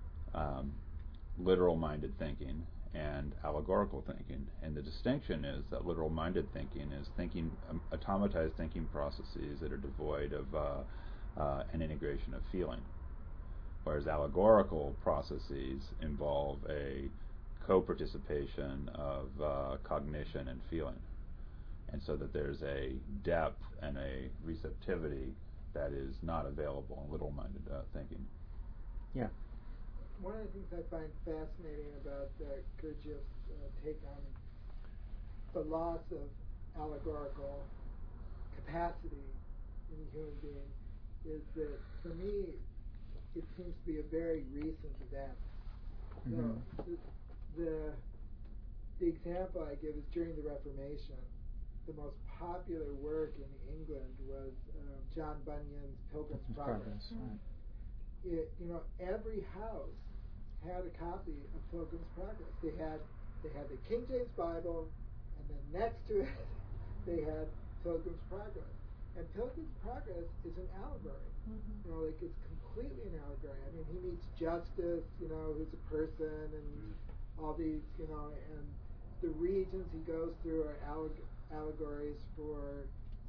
Speaker 3: literal-minded thinking and allegorical thinking. And the distinction is that literal-minded thinking is automatized thinking processes that are devoid of an integration of feeling, whereas allegorical processes involve a co-participation of cognition and feeling. And so that there's a depth and a receptivity that is not available in literal-minded thinking.
Speaker 1: Yeah.
Speaker 2: One of the things I find fascinating about Gurdjieff's take on the loss of allegorical capacity in the human being is that, for me, it seems to be a very recent event.
Speaker 1: Mm-hmm.
Speaker 2: So the example I give is during the Reformation. The most popular work in England was John Bunyan's Pilgrim's Progress.
Speaker 1: Right.
Speaker 2: Every house had a copy of Pilgrim's Progress. They had the King James Bible, and then next to it they had Pilgrim's Progress. And Pilgrim's Progress is an allegory. Mm-hmm. It's completely an allegory. I mean, he meets Justice, who's a person, and all these, and the regions he goes through are allegories for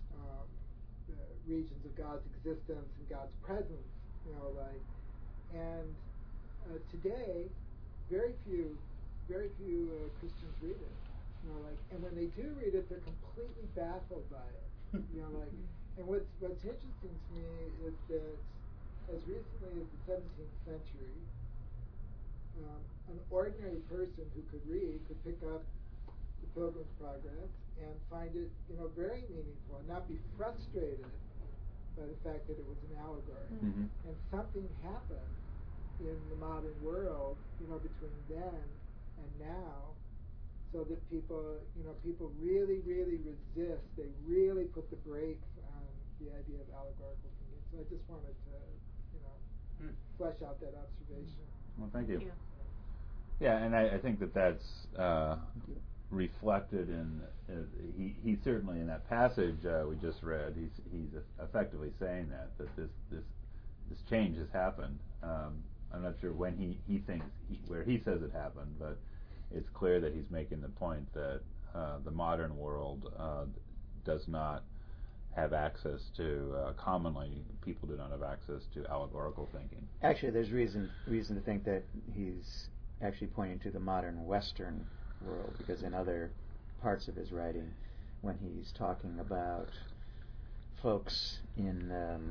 Speaker 2: the regions of God's existence and God's presence, and today very few Christians read it, and when they do read it, they're completely baffled by it, and what's interesting to me is that as recently as the 17th century, an ordinary person who could read could pick up the Pilgrim's Progress and find it, very meaningful and not be frustrated by the fact that it was an allegory.
Speaker 3: Mm-hmm.
Speaker 2: And something happened in the modern world, between then and now, so that people really, really resist. They really put the brakes on the idea of allegorical thinking. So I just wanted to, flesh out that observation.
Speaker 3: Well, thank you. Yeah, and I think that's reflected in he certainly in that passage we just read. He's effectively saying that this change has happened. I'm not sure when he thinks where he says it happened, but it's clear that he's making the point that the modern world does not have access to commonly people do not have access to allegorical thinking.
Speaker 1: Actually, there's reason to think that he's actually pointing to the modern Western world, because in other parts of his writing, when he's talking about folks in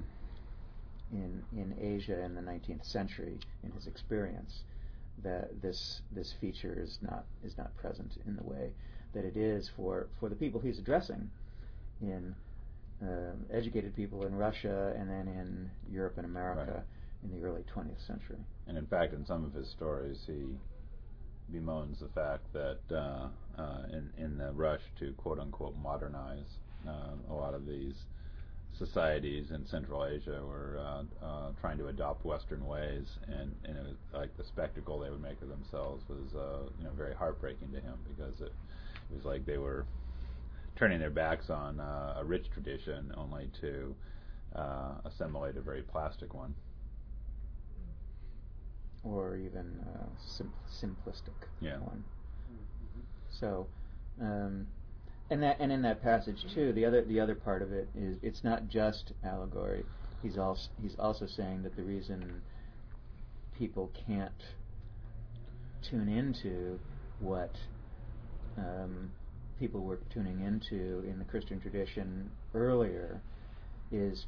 Speaker 1: Asia in the 19th century, in his experience, that this feature is not present in the way that it is for the people he's addressing, in educated people in Russia and then in Europe and America. Right. In the early 20th century.
Speaker 3: And in fact, in some of his stories, he bemoans the fact that in the rush to quote-unquote modernize a lot of these societies in Central Asia were trying to adopt Western ways, and it was like the spectacle they would make of themselves was very heartbreaking to him, because it was like they were turning their backs on a rich tradition only to assimilate a very plastic one.
Speaker 1: Or even simplistic one.
Speaker 3: Mm-hmm.
Speaker 1: So, and in that passage too, the other part of it is it's not just allegory. He's also saying that the reason people can't tune into what people were tuning into in the Christian tradition earlier is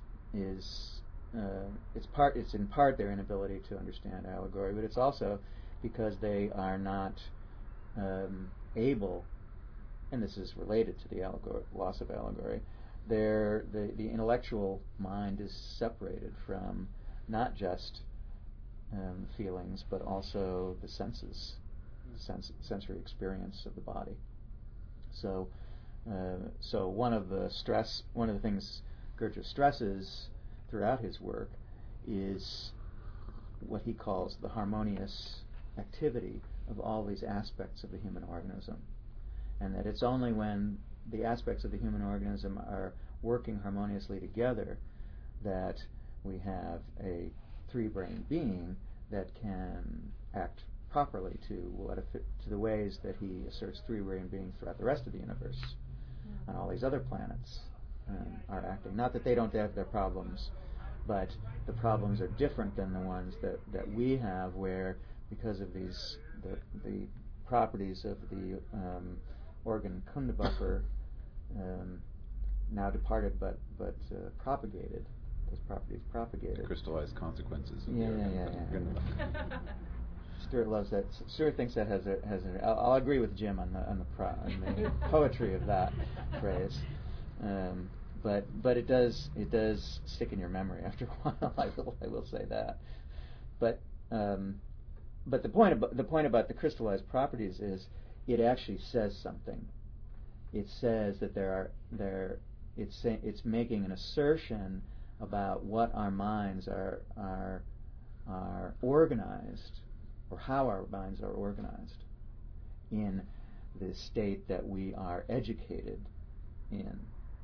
Speaker 1: it's in part their inability to understand allegory, but it's also because they are not able, and this is related to the loss of allegory, the intellectual mind is separated from not just feelings, but also the senses, sensory experience of the body. So one of the things Gurdjieff stresses throughout his work is what he calls the harmonious activity of all these aspects of the human organism, and that it's only when the aspects of the human organism are working harmoniously together that we have a three-brained being that can act properly to the ways that he asserts three-brained beings throughout the rest of the universe and all these other planets are acting. Not that they don't have their problems, but the problems are different than the ones that we have, where because of the properties of the organ Kundabuffer, now departed but propagated, those properties propagated.
Speaker 3: The crystallized consequences of
Speaker 1: yeah. Stuart loves that. Stuart thinks that has an. I'll agree with Jim on the poetry of that phrase, but it does stick in your memory after a while. I will say that, but the point about the crystallized properties is it actually says something. It says that it's making an assertion about what our minds are organized, or how our minds are organized in the state that we are educated in,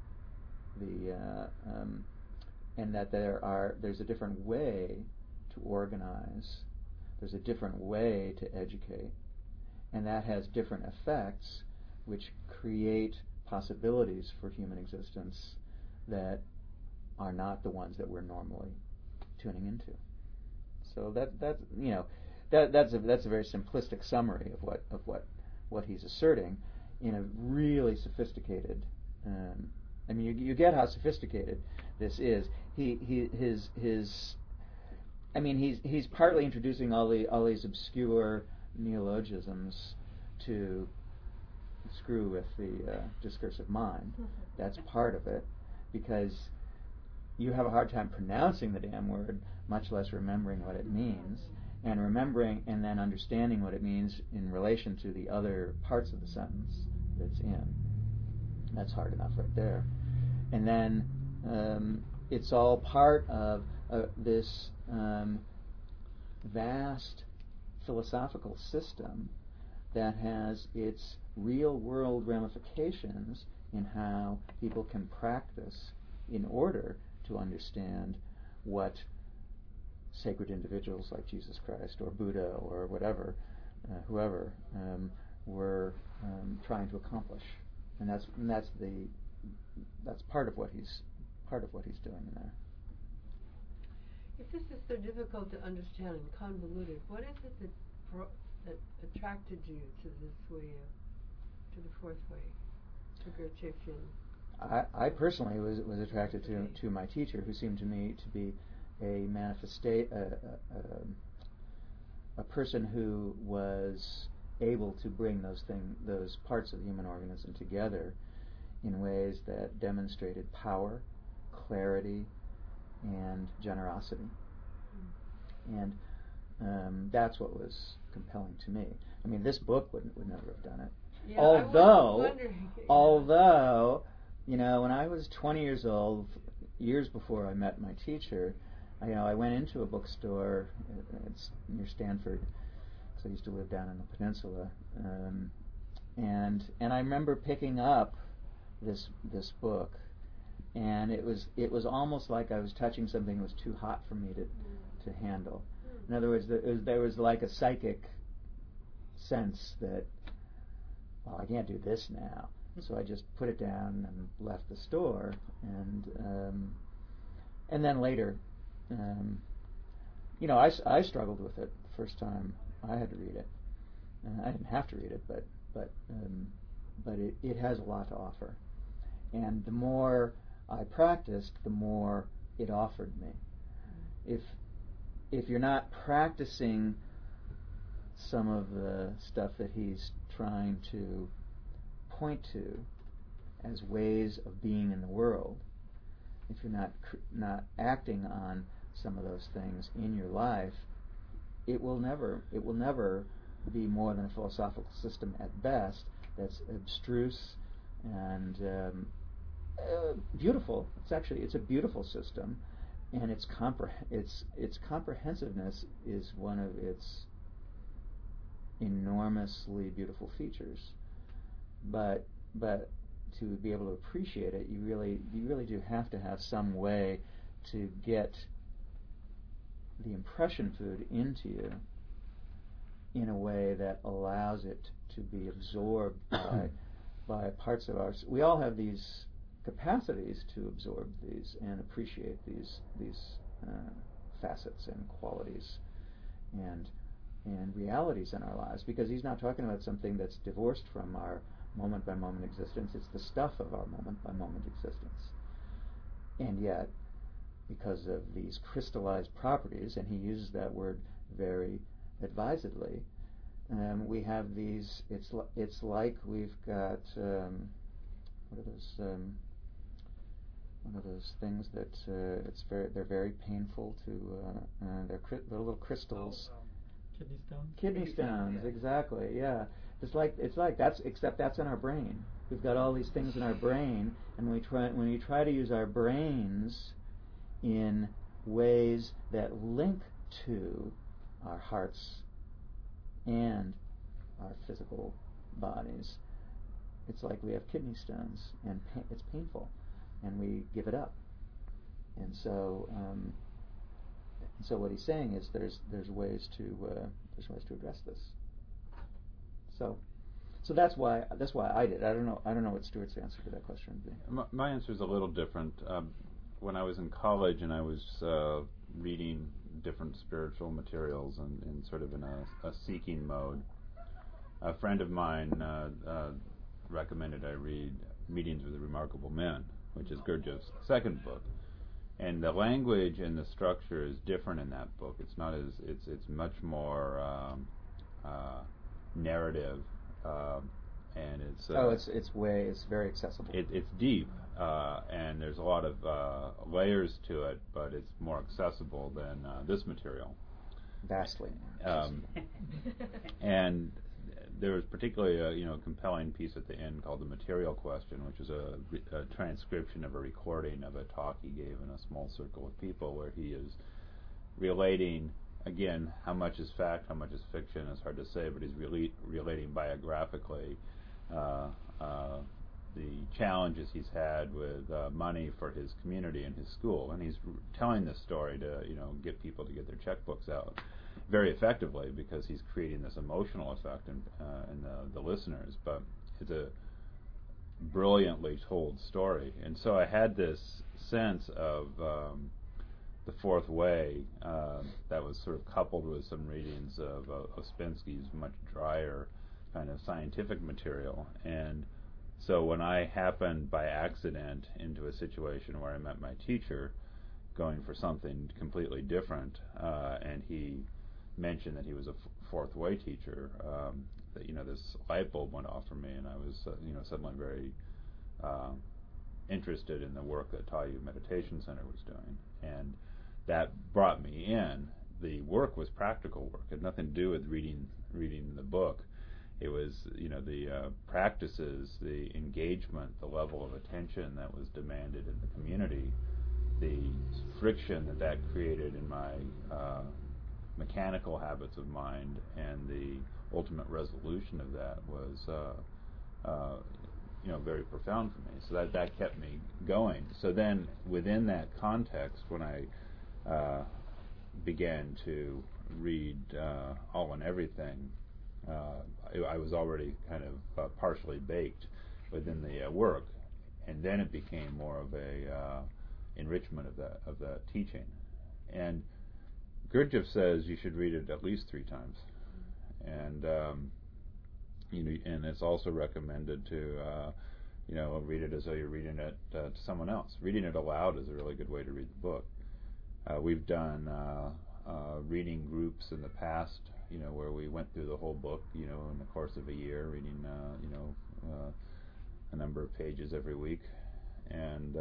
Speaker 1: and that there's a different way to organize, there's a different way to educate, and that has different effects which create possibilities for human existence that are not the ones that we're normally tuning into. So that's a very simplistic summary of what he's asserting in a really sophisticated. You get how sophisticated this is. He's partly introducing all these obscure neologisms to screw with the discursive mind. That's part of it, because you have a hard time pronouncing the damn word, much less remembering what it means, and remembering and then understanding what it means in relation to the other parts of the sentence that's in. That's hard enough right there. And then it's all part of this vast philosophical system that has its real-world ramifications in how people can practice in order to understand what sacred individuals like Jesus Christ or Buddha or whatever, whoever, were trying to accomplish, and that's part of what he's doing in there.
Speaker 4: If this is so difficult to understand and convoluted, what is it that attracted you to this way, to the fourth way, to Gurdjieffian?
Speaker 1: I personally was attracted to my teacher, who seemed to me to be a person who was able to bring those parts of the human organism together in ways that demonstrated power, clarity, and generosity. And that's what was compelling to me. This book would never have done it.
Speaker 4: Yeah,
Speaker 1: Although, when I was 20 years old, years before I met my teacher, I went into a bookstore. It's near Stanford, because I used to live down in the peninsula, and I remember picking up this book, and it was almost like I was touching something that was too hot for me to handle. In other words, there was like a psychic sense that, well, I can't do this now. So I just put it down and left the store, and then later, I struggled with it the first time I had to read it. I didn't have to read it, but it has a lot to offer, and the more I practiced, the more it offered me. If you're not practicing some of the stuff that he's trying to point to as ways of being in the world, if you're not acting on some of those things in your life, it will never be more than a philosophical system at best that's abstruse and beautiful. It's a beautiful system, and its comprehensiveness is one of its enormously beautiful features. But to be able to appreciate it, you really do have to have some way to get the impression food into you in a way that allows it to be absorbed by parts of ours. We all have these capacities to absorb these and appreciate these facets and qualities and realities in our lives, because he's not talking about something that's divorced from our moment-by-moment existence. It's the stuff of our moment-by-moment existence. And yet, because of these crystallized properties, and he uses that word very advisedly, we have these. It's like we've got what are those? One of those things that they're very painful to. They're little crystals.
Speaker 7: Kidney stones.
Speaker 1: Kidney stones,
Speaker 6: yeah.
Speaker 1: Exactly. Yeah. It's like that's, except that's in our brain. We've got all these things in our brain, and when we try to use our brains in ways that link to our hearts and our physical bodies, it's like we have kidney stones, and it's painful, and we give it up. And so what he's saying is there's ways to address this. So that's why I did. I don't know what Stuart's answer to that question would be.
Speaker 3: My answer is a little different. When I was in college and I was reading different spiritual materials and sort of in a seeking mode, a friend of mine recommended I read Meetings with the Remarkable Men, which is Gurdjieff's second book. And the language and the structure is different in that book. It's not as it's much more narrative, and
Speaker 1: it's very accessible.
Speaker 3: It's deep, and there's a lot of layers to it, but it's more accessible than this material.
Speaker 1: Vastly.
Speaker 3: And there was particularly a compelling piece at the end called The Material Question, which is a transcription of a recording of a talk he gave in a small circle of people, where he is relating, again, how much is fact, how much is fiction, is hard to say, but he's relating biographically the challenges he's had with money for his community and his school, and he's telling this story to get people to get their checkbooks out very effectively, because he's creating this emotional effect in the listeners. But it's a brilliantly told story, and so I had this sense of the Fourth Way that was sort of coupled with some readings of Ouspensky's much drier kind of scientific material. And so when I happened by accident into a situation where I met my teacher going for something completely different, and he mentioned that he was a Fourth Way teacher, that this light bulb went off for me, and I was suddenly very interested in the work that Taiyu Meditation Center was doing, and that brought me in. The work was practical work; it had nothing to do with reading the book. It was the practices, the engagement, the level of attention that was demanded in the community, the friction that created in my mechanical habits of mind, and the ultimate resolution of that was very profound for me. So that kept me going. So then within that context, when I began to read All and Everything, I was already kind of partially baked within the work, and then it became more of a enrichment of that teaching. And Gurdjieff says you should read it at least 3 times, and and it's also recommended to read it as though you're reading it to someone else. Reading it aloud is a really good way to read the book. We've done reading groups in the past, where we went through the whole book, in the course of a year, reading a number of pages every week, and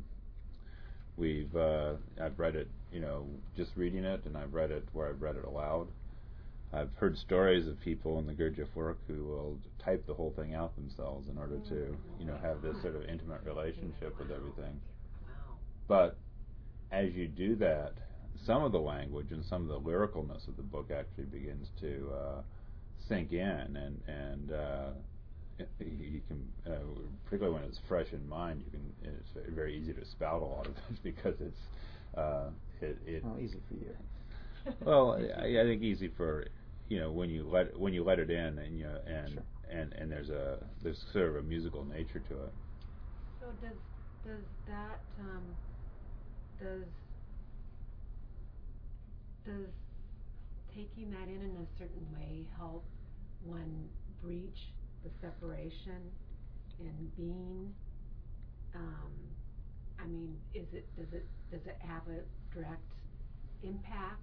Speaker 3: I've read it, just reading it, and I've read it where I've read it aloud. I've heard stories of people in the Gurdjieff work who will type the whole thing out themselves in order to, have this sort of intimate relationship with everything.
Speaker 4: Wow.
Speaker 3: But as you do that, some of the language and some of the lyricalness of the book actually begins to sink in, and you can, particularly when it's fresh in mind, it's very easy to spout a lot of it because it's
Speaker 1: easy for you.
Speaker 3: Well, I think easy for when you let it in, and
Speaker 1: Sure.
Speaker 3: and there's sort of a musical nature to it.
Speaker 4: So does that does taking that in a certain way help one breach the separation in being? I mean, does it have a direct impact,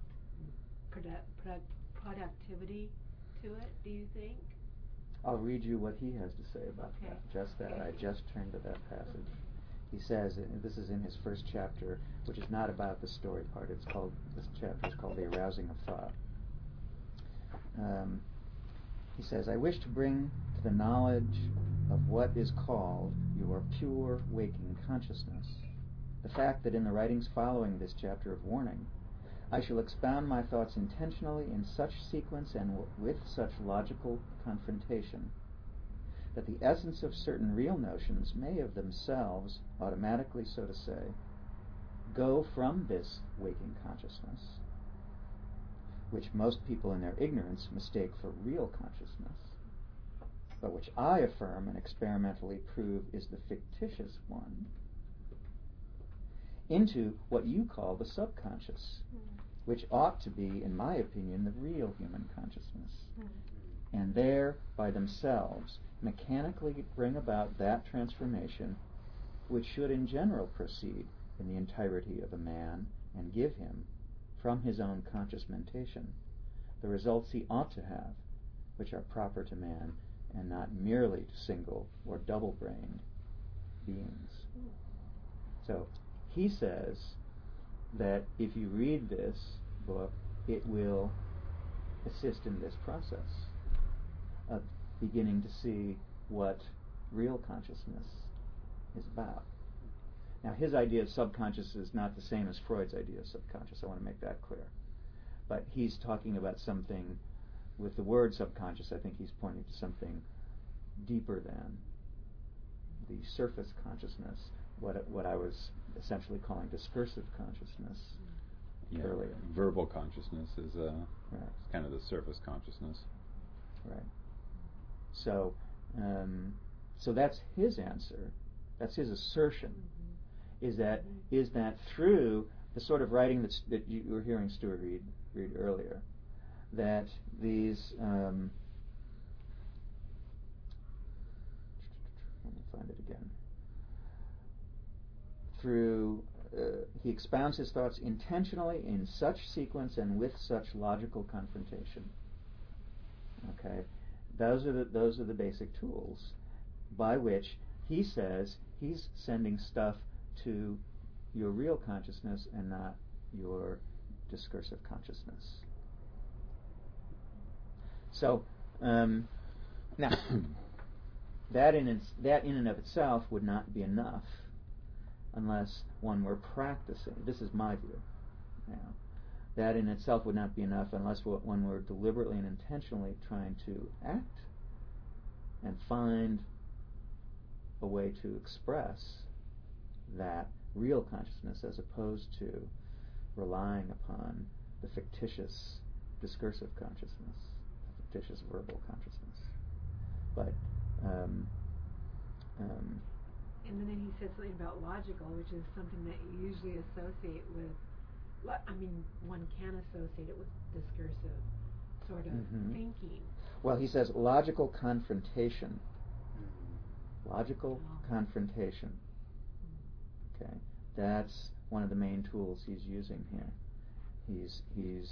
Speaker 4: productivity to it, do you think?
Speaker 1: I'll read you what he has to say about
Speaker 4: Okay.
Speaker 1: that. Just that.
Speaker 4: Okay.
Speaker 1: I just turned to that passage. He says, and this is in his first chapter, which is not about the story part. This chapter is called The Arousing of Thought. He says, I wish to bring to the knowledge of what is called your pure waking consciousness the fact that in the writings following this chapter of warning, I shall expound my thoughts intentionally in such sequence and with such logical confrontation that the essence of certain real notions may of themselves, automatically so to say, go from this waking consciousness, which most people in their ignorance mistake for real consciousness, but which I affirm and experimentally prove is the fictitious one, into what you call the subconscious, which ought to be, in my opinion, the real human consciousness, and there, by themselves, mechanically bring about that transformation which should in general proceed in the entirety of a man and give him, from his own conscious mentation, the results he ought to have, which are proper to man and not merely to single or double-brained beings. So he says that if you read this book, it will assist in this process of beginning to see what real consciousness is about. Now, his idea of subconscious is not the same as Freud's idea of subconscious. I want to make that clear. But he's talking about something, with the word subconscious, I think he's pointing to something deeper than the surface consciousness, what I was essentially calling discursive consciousness earlier.
Speaker 3: Verbal consciousness is
Speaker 1: right.
Speaker 3: kind of the surface consciousness.
Speaker 1: Right. So, so that's his answer. That's his assertion. Is that through the sort of writing that you were hearing Stuart read earlier, that these let me find it again. Through he expounds his thoughts intentionally in such sequence and with such logical confrontation. Okay, those are the basic tools by which he says he's sending stuff to your real consciousness and not your discursive consciousness. So now that in and of itself would not be enough unless one were practicing. This is my view. Now, that in itself would not be enough unless one were deliberately and intentionally trying to act and find a way to express that real consciousness as opposed to relying upon the fictitious discursive consciousness, the fictitious verbal consciousness. But
Speaker 4: and then he said something about logical, which is something that you usually associate with. I mean, one can associate it with discursive sort of thinking.
Speaker 1: Well, he says logical confrontation. Logical confrontation. Okay, that's one of the main tools he's using here. He's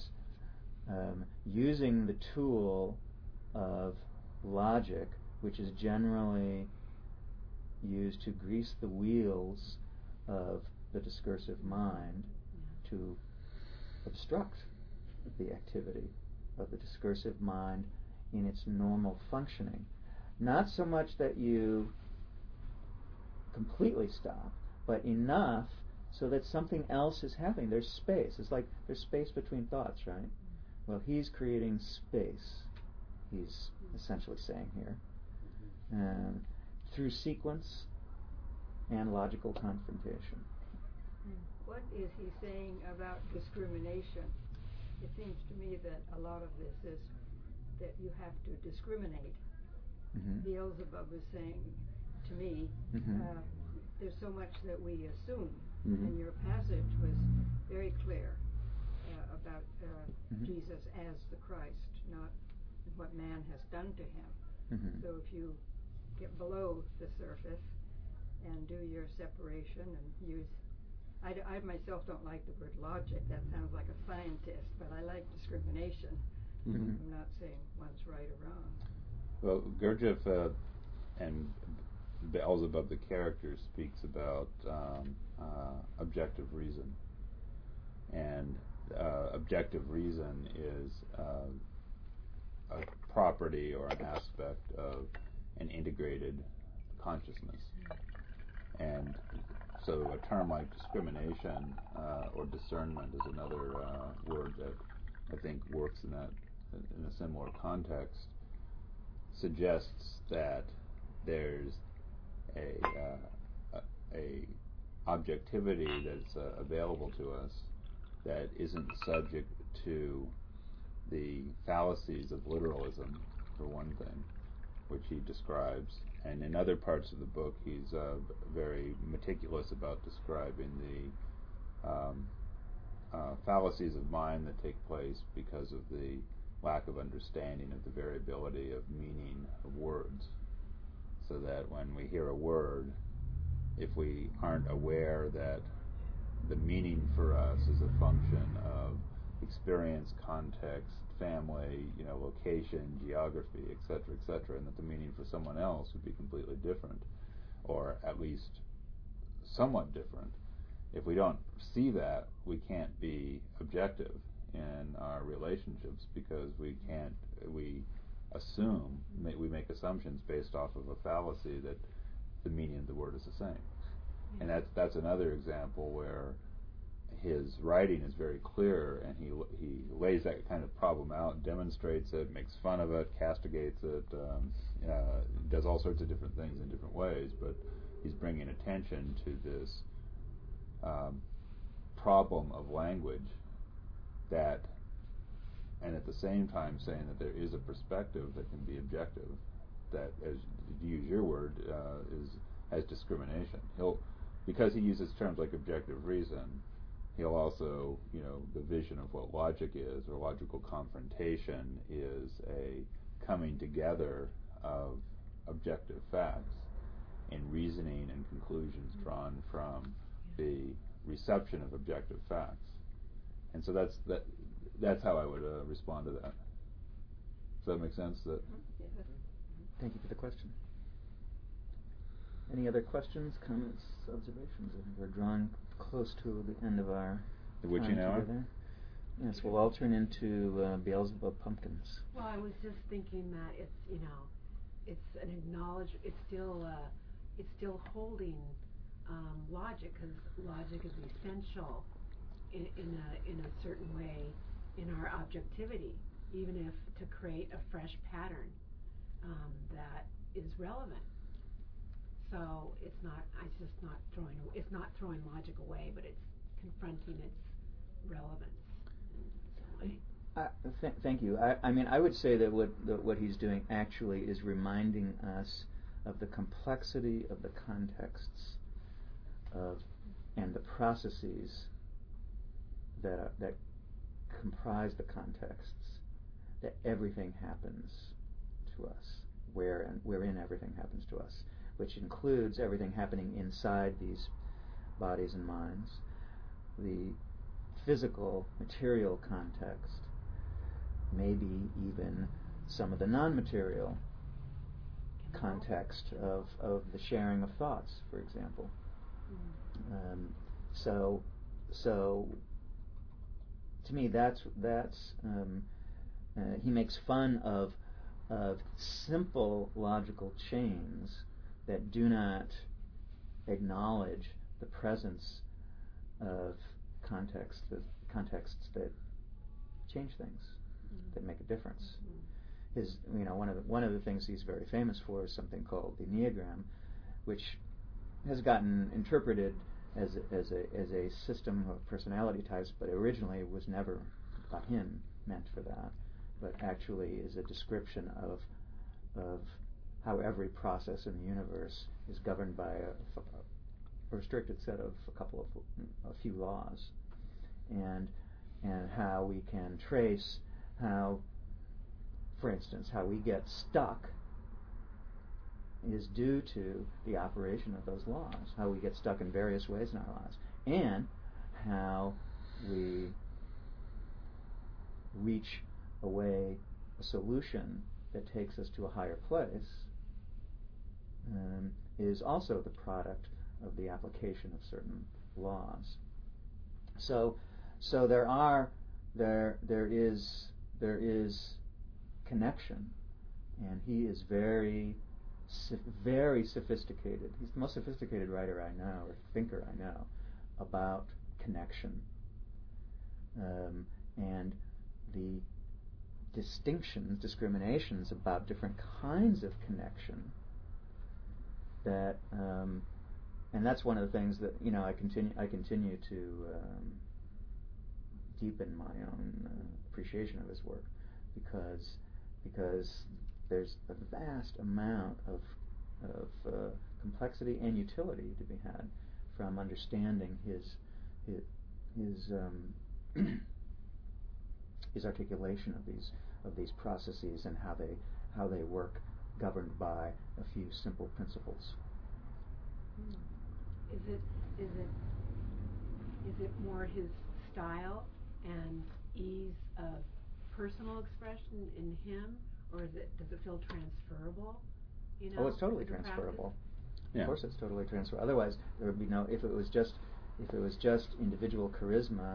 Speaker 1: using the tool of logic, which is generally used to grease the wheels of the discursive mind to obstruct the activity of the discursive mind in its normal functioning. Not so much that you completely stop, but enough so that something else is happening. There's space. It's like there's space between thoughts, right? Well, he's creating space, he's essentially saying here, through sequence and logical confrontation.
Speaker 8: What is he saying about discrimination? It seems to me that a lot of this is that you have to discriminate. Beelzebub is saying to me, there's so much that we assume, and your passage was very clear about Jesus as the Christ, not what man has done to him. So if you get below the surface and do your separation and use, I myself don't like the word logic. That sounds like a scientist, but I like discrimination. I'm not saying one's right or wrong.
Speaker 3: Well, Gurdjieff and Beelzebub, the character, speaks about objective reason. And objective reason is a property or an aspect of an integrated consciousness. And so a term like discrimination or discernment is another word that I think works in a similar context, suggests that there's a objectivity that's available to us that isn't subject to the fallacies of literalism, for one thing, which he describes. And in other parts of the book, he's very meticulous about describing the fallacies of mind that take place because of the lack of understanding of the variability of meaning of words. So that when we hear a word, if we aren't aware that the meaning for us is a function of experience, context, family, location, geography, etc., and that the meaning for someone else would be completely different, or at least somewhat different. If we don't see that, we can't be objective in our relationships, because we make assumptions based off of a fallacy that the meaning of the word is the same. And that's another example where his writing is very clear, and he lays that kind of problem out, demonstrates it, makes fun of it, castigates it, does all sorts of different things in different ways, but he's bringing attention to this problem of language that, and at the same time saying that there is a perspective that can be objective, that, as to use your word, has discrimination. Because he uses terms like objective reason, he'll also, the vision of what logic is, or logical confrontation, is a coming together of objective facts and reasoning and conclusions drawn from the reception of objective facts. And so that's how I would respond to that. Does that make sense?
Speaker 1: Thank you for the question. Any other questions, comments, observations? I think we're drawing close to the end of our
Speaker 3: witching hour.
Speaker 1: Together. Yes, we'll all turn into Beelzebub pumpkins.
Speaker 4: Well, I was just thinking that it's an acknowledge. It's still holding logic, because logic is essential in a certain way in our objectivity, even if to create a fresh pattern that is relevant. So it's not throwing logic away, but it's confronting its relevance in some way.
Speaker 1: Thank you. I would say that what he's doing actually is reminding us of the complexity of the contexts and the processes that comprise the contexts, that everything happens to us, wherein everything happens to us, which includes everything happening inside these bodies and minds, the physical, material context, maybe even some of the non-material context of the sharing of thoughts, for example. So to me, that's he makes fun of simple logical chains that do not acknowledge the presence of contexts that change things, that make a difference. One of the things he's very famous for is something called the Enneagram, which has gotten interpreted as a system of personality types, but originally was never by him meant for that, but actually is a description of how every process in the universe is governed by a restricted set of a few laws, and how we can trace how, for instance, how we get stuck is due to the operation of those laws, how we get stuck in various ways in our lives, and how we reach a solution that takes us to a higher place is also the product of the application of certain laws. So there is connection, and he is very sophisticated. He's the most sophisticated writer I know, or thinker I know, about connection, and the discriminations about different kinds of connection. And that's one of the things that I continue to deepen my own appreciation of his work, because there's a vast amount of complexity and utility to be had from understanding his articulation of these processes and how they work, governed by a few simple principles.
Speaker 4: Is it more his style and ease of personal expression in him, or does it feel transferable?
Speaker 1: Oh, it's totally transferable. Yeah. Of course, it's totally transferable. Otherwise, there would be no. If it was just individual charisma,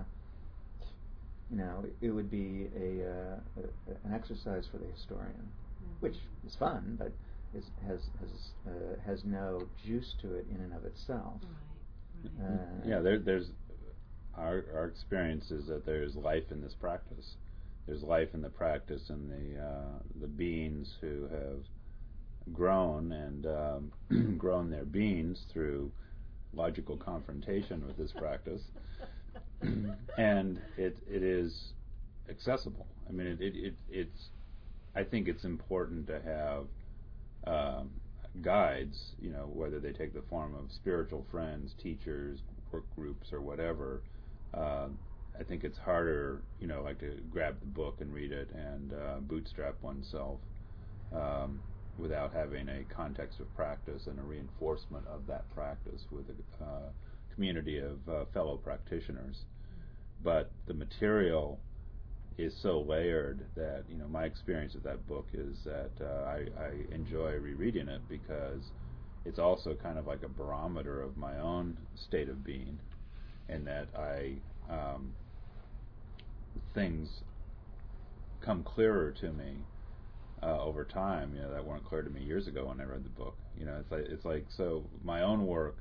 Speaker 1: it would be an exercise for the historian, which is fun, but has no juice to it in and of itself.
Speaker 3: Right. There's our experience is that there's life in this practice. There's life in the practice, and the beings who have grown and grown their beings through logical confrontation with this practice, and it is accessible. I mean, it's. I think it's important to have guides, whether they take the form of spiritual friends, teachers, work groups, or whatever. I think it's harder, like to grab the book and read it and bootstrap oneself without having a context of practice and a reinforcement of that practice with a community of fellow practitioners. But the material is so layered that, my experience with that book is that I enjoy rereading it because it's also kind of like a barometer of my own state of being, and that things come clearer to me over time, that weren't clear to me years ago when I read the book. It's like so my own work,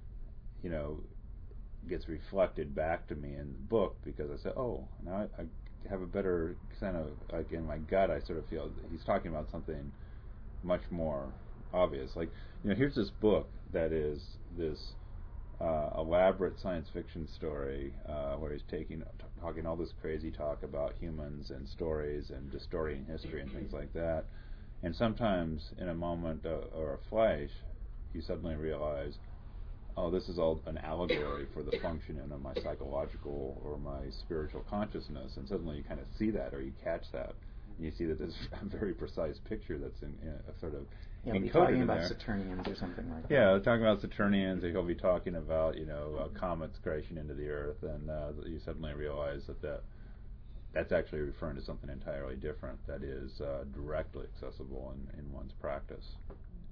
Speaker 3: gets reflected back to me in the book because I say, oh, now I have a better kind of, like, in my gut, I sort of feel he's talking about something much more obvious. Like, here's this book that is this elaborate science fiction story where he's talking all this crazy talk about humans and stories and distorting history and things like that. And sometimes in a moment or a flash, you suddenly realize, oh, this is all an allegory for the functioning of my psychological or my spiritual consciousness, and suddenly you kind of see that, or you catch that, and you see that there's a very precise picture that's in a sort of encoded
Speaker 1: talking
Speaker 3: in
Speaker 1: about
Speaker 3: there.
Speaker 1: Saturnians or something like that.
Speaker 3: Yeah, talking about Saturnians, he'll be talking about comets crashing into the Earth, and you suddenly realize that's actually referring to something entirely different that is directly accessible in one's practice.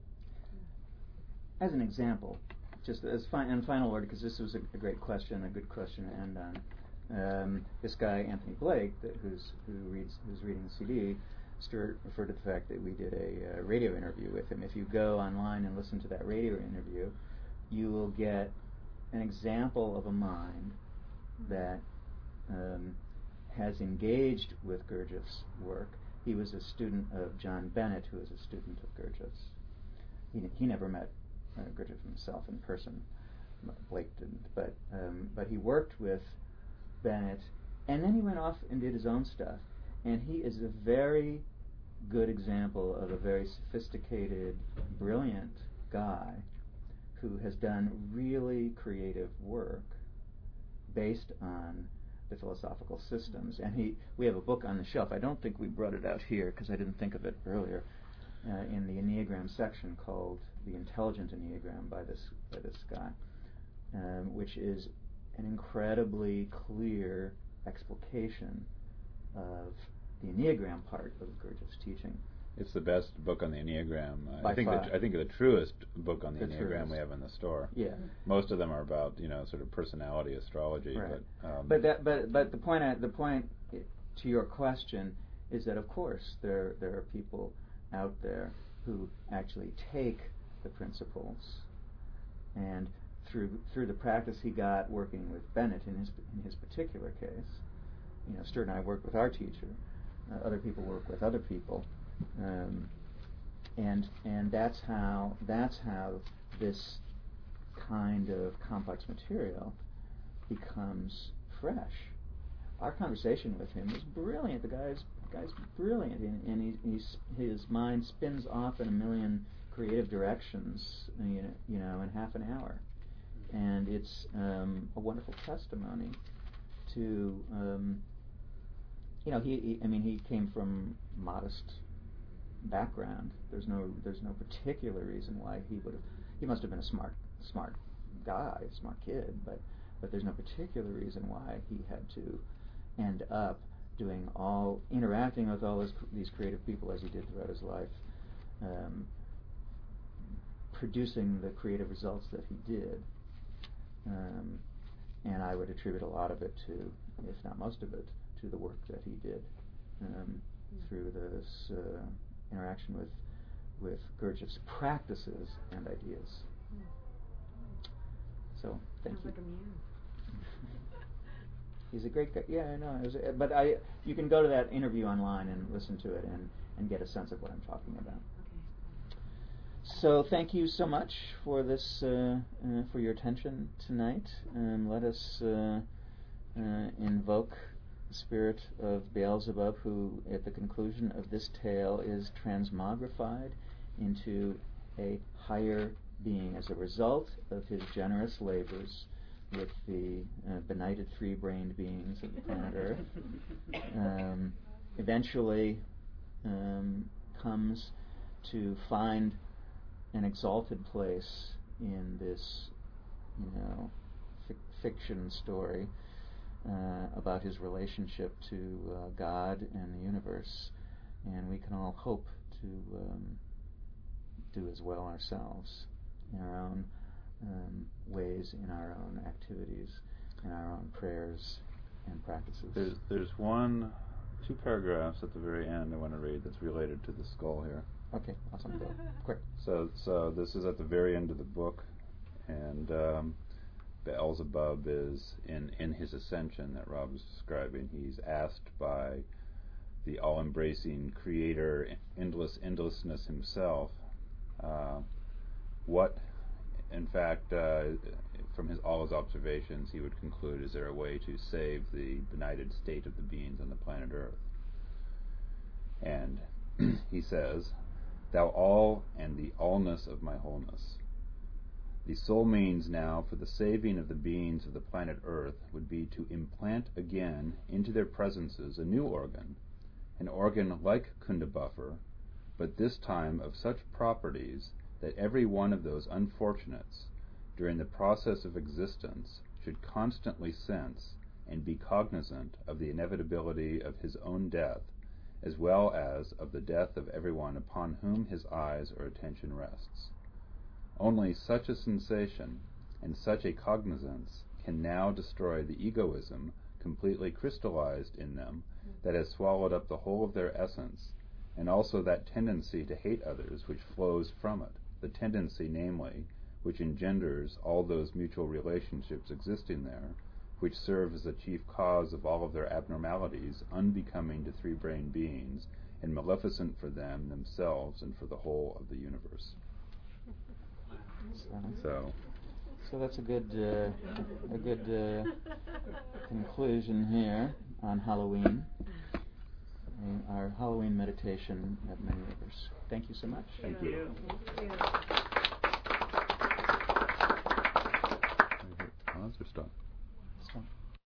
Speaker 1: as an example, just as in final word, because this was a great question, a good question to end on. This guy Anthony Blake, who's reading the CD, Stuart referred to the fact that we did a radio interview with him. If you go online and listen to that radio interview, you will get an example of a mind that has engaged with Gurdjieff's work. He was a student of John Bennett, who was a student of Gurdjieff's. He never met Gurdjieff himself in person. Blake didn't, but he worked with Bennett, and then he went off and did his own stuff. And he is a very good example of a very sophisticated, brilliant guy who has done really creative work based on the philosophical systems. And we have a book on the shelf. I don't think we brought it out here because I didn't think of it earlier. In the Enneagram section, called The Intelligent Enneagram by this guy, which is an incredibly clear explication of the Enneagram part of Gurdjieff's teaching.
Speaker 3: It's the best book on the Enneagram.
Speaker 1: By far.
Speaker 3: I think the truest book on the Enneagram
Speaker 1: truest.
Speaker 3: we have in the store.
Speaker 1: Yeah.
Speaker 3: Most of them are about sort of personality astrology.
Speaker 1: Right. But the point to your question is that of course there are people out there who actually take the principles, and through the practice he got working with Bennett in his particular case, Stuart and I work with our teacher, other people work with other people, and that's how this kind of complex material becomes fresh. Our conversation with him was brilliant. The guy's brilliant, and his mind spins off in a million creative directions, in half an hour, and it's a wonderful testimony to, he came from modest background. There's no particular reason why he must have been a smart guy, smart kid, but there's no particular reason why he had to end up interacting with all these creative people as he did throughout his life, producing the creative results that he did. And I would attribute a lot of it to, if not most of it, to the work that he did through this interaction with Gurdjieff's practices and ideas. So, thank you.
Speaker 4: Sounds like a muse.
Speaker 1: He's a great guy. Yeah, I know. You can go to that interview online and listen to it and get a sense of what I'm talking about.
Speaker 4: Okay.
Speaker 1: So thank you so much for this, for your attention tonight. Let us invoke the spirit of Beelzebub, who at the conclusion of this tale is transmogrified into a higher being as a result of his generous labors with the benighted three-brained beings of the planet Earth. Eventually comes to find an exalted place in this, fiction story about his relationship to God and the universe, and we can all hope to do as well ourselves in our own ways, in our own activities, in our own prayers and practices.
Speaker 3: There's two paragraphs at the very end I want to read that's related to the skull here.
Speaker 1: Okay, awesome. Go. Quick.
Speaker 3: So this is at the very end of the book, and Beelzebub is in his ascension that Rob was describing. He's asked by the all-embracing creator, endlessness himself, what, in fact, from all his observations, he would conclude, is there a way to save the benighted state of the beings on the planet Earth? And he says, "Thou all and the allness of my wholeness. The sole means now for the saving of the beings of the planet Earth would be to implant again into their presences a new organ, an organ like Kundabuffer, but this time of such properties that every one of those unfortunates, during the process of existence, should constantly sense and be cognizant of the inevitability of his own death, as well as of the death of everyone upon whom his eyes or attention rests. Only such a sensation and such a cognizance can now destroy the egoism completely crystallized in them that has swallowed up the whole of their essence, and also that tendency to hate others which flows from it, the tendency, namely, which engenders all those mutual relationships existing there, which serve as the chief cause of all of their abnormalities, unbecoming to three-brained beings, and maleficent for them themselves and for the whole of the universe.
Speaker 1: So that's a good conclusion here on Halloween. Our Halloween meditation at Many Rivers. Thank you so much.
Speaker 3: Thank you.
Speaker 4: Thank you.
Speaker 3: Pause or stop?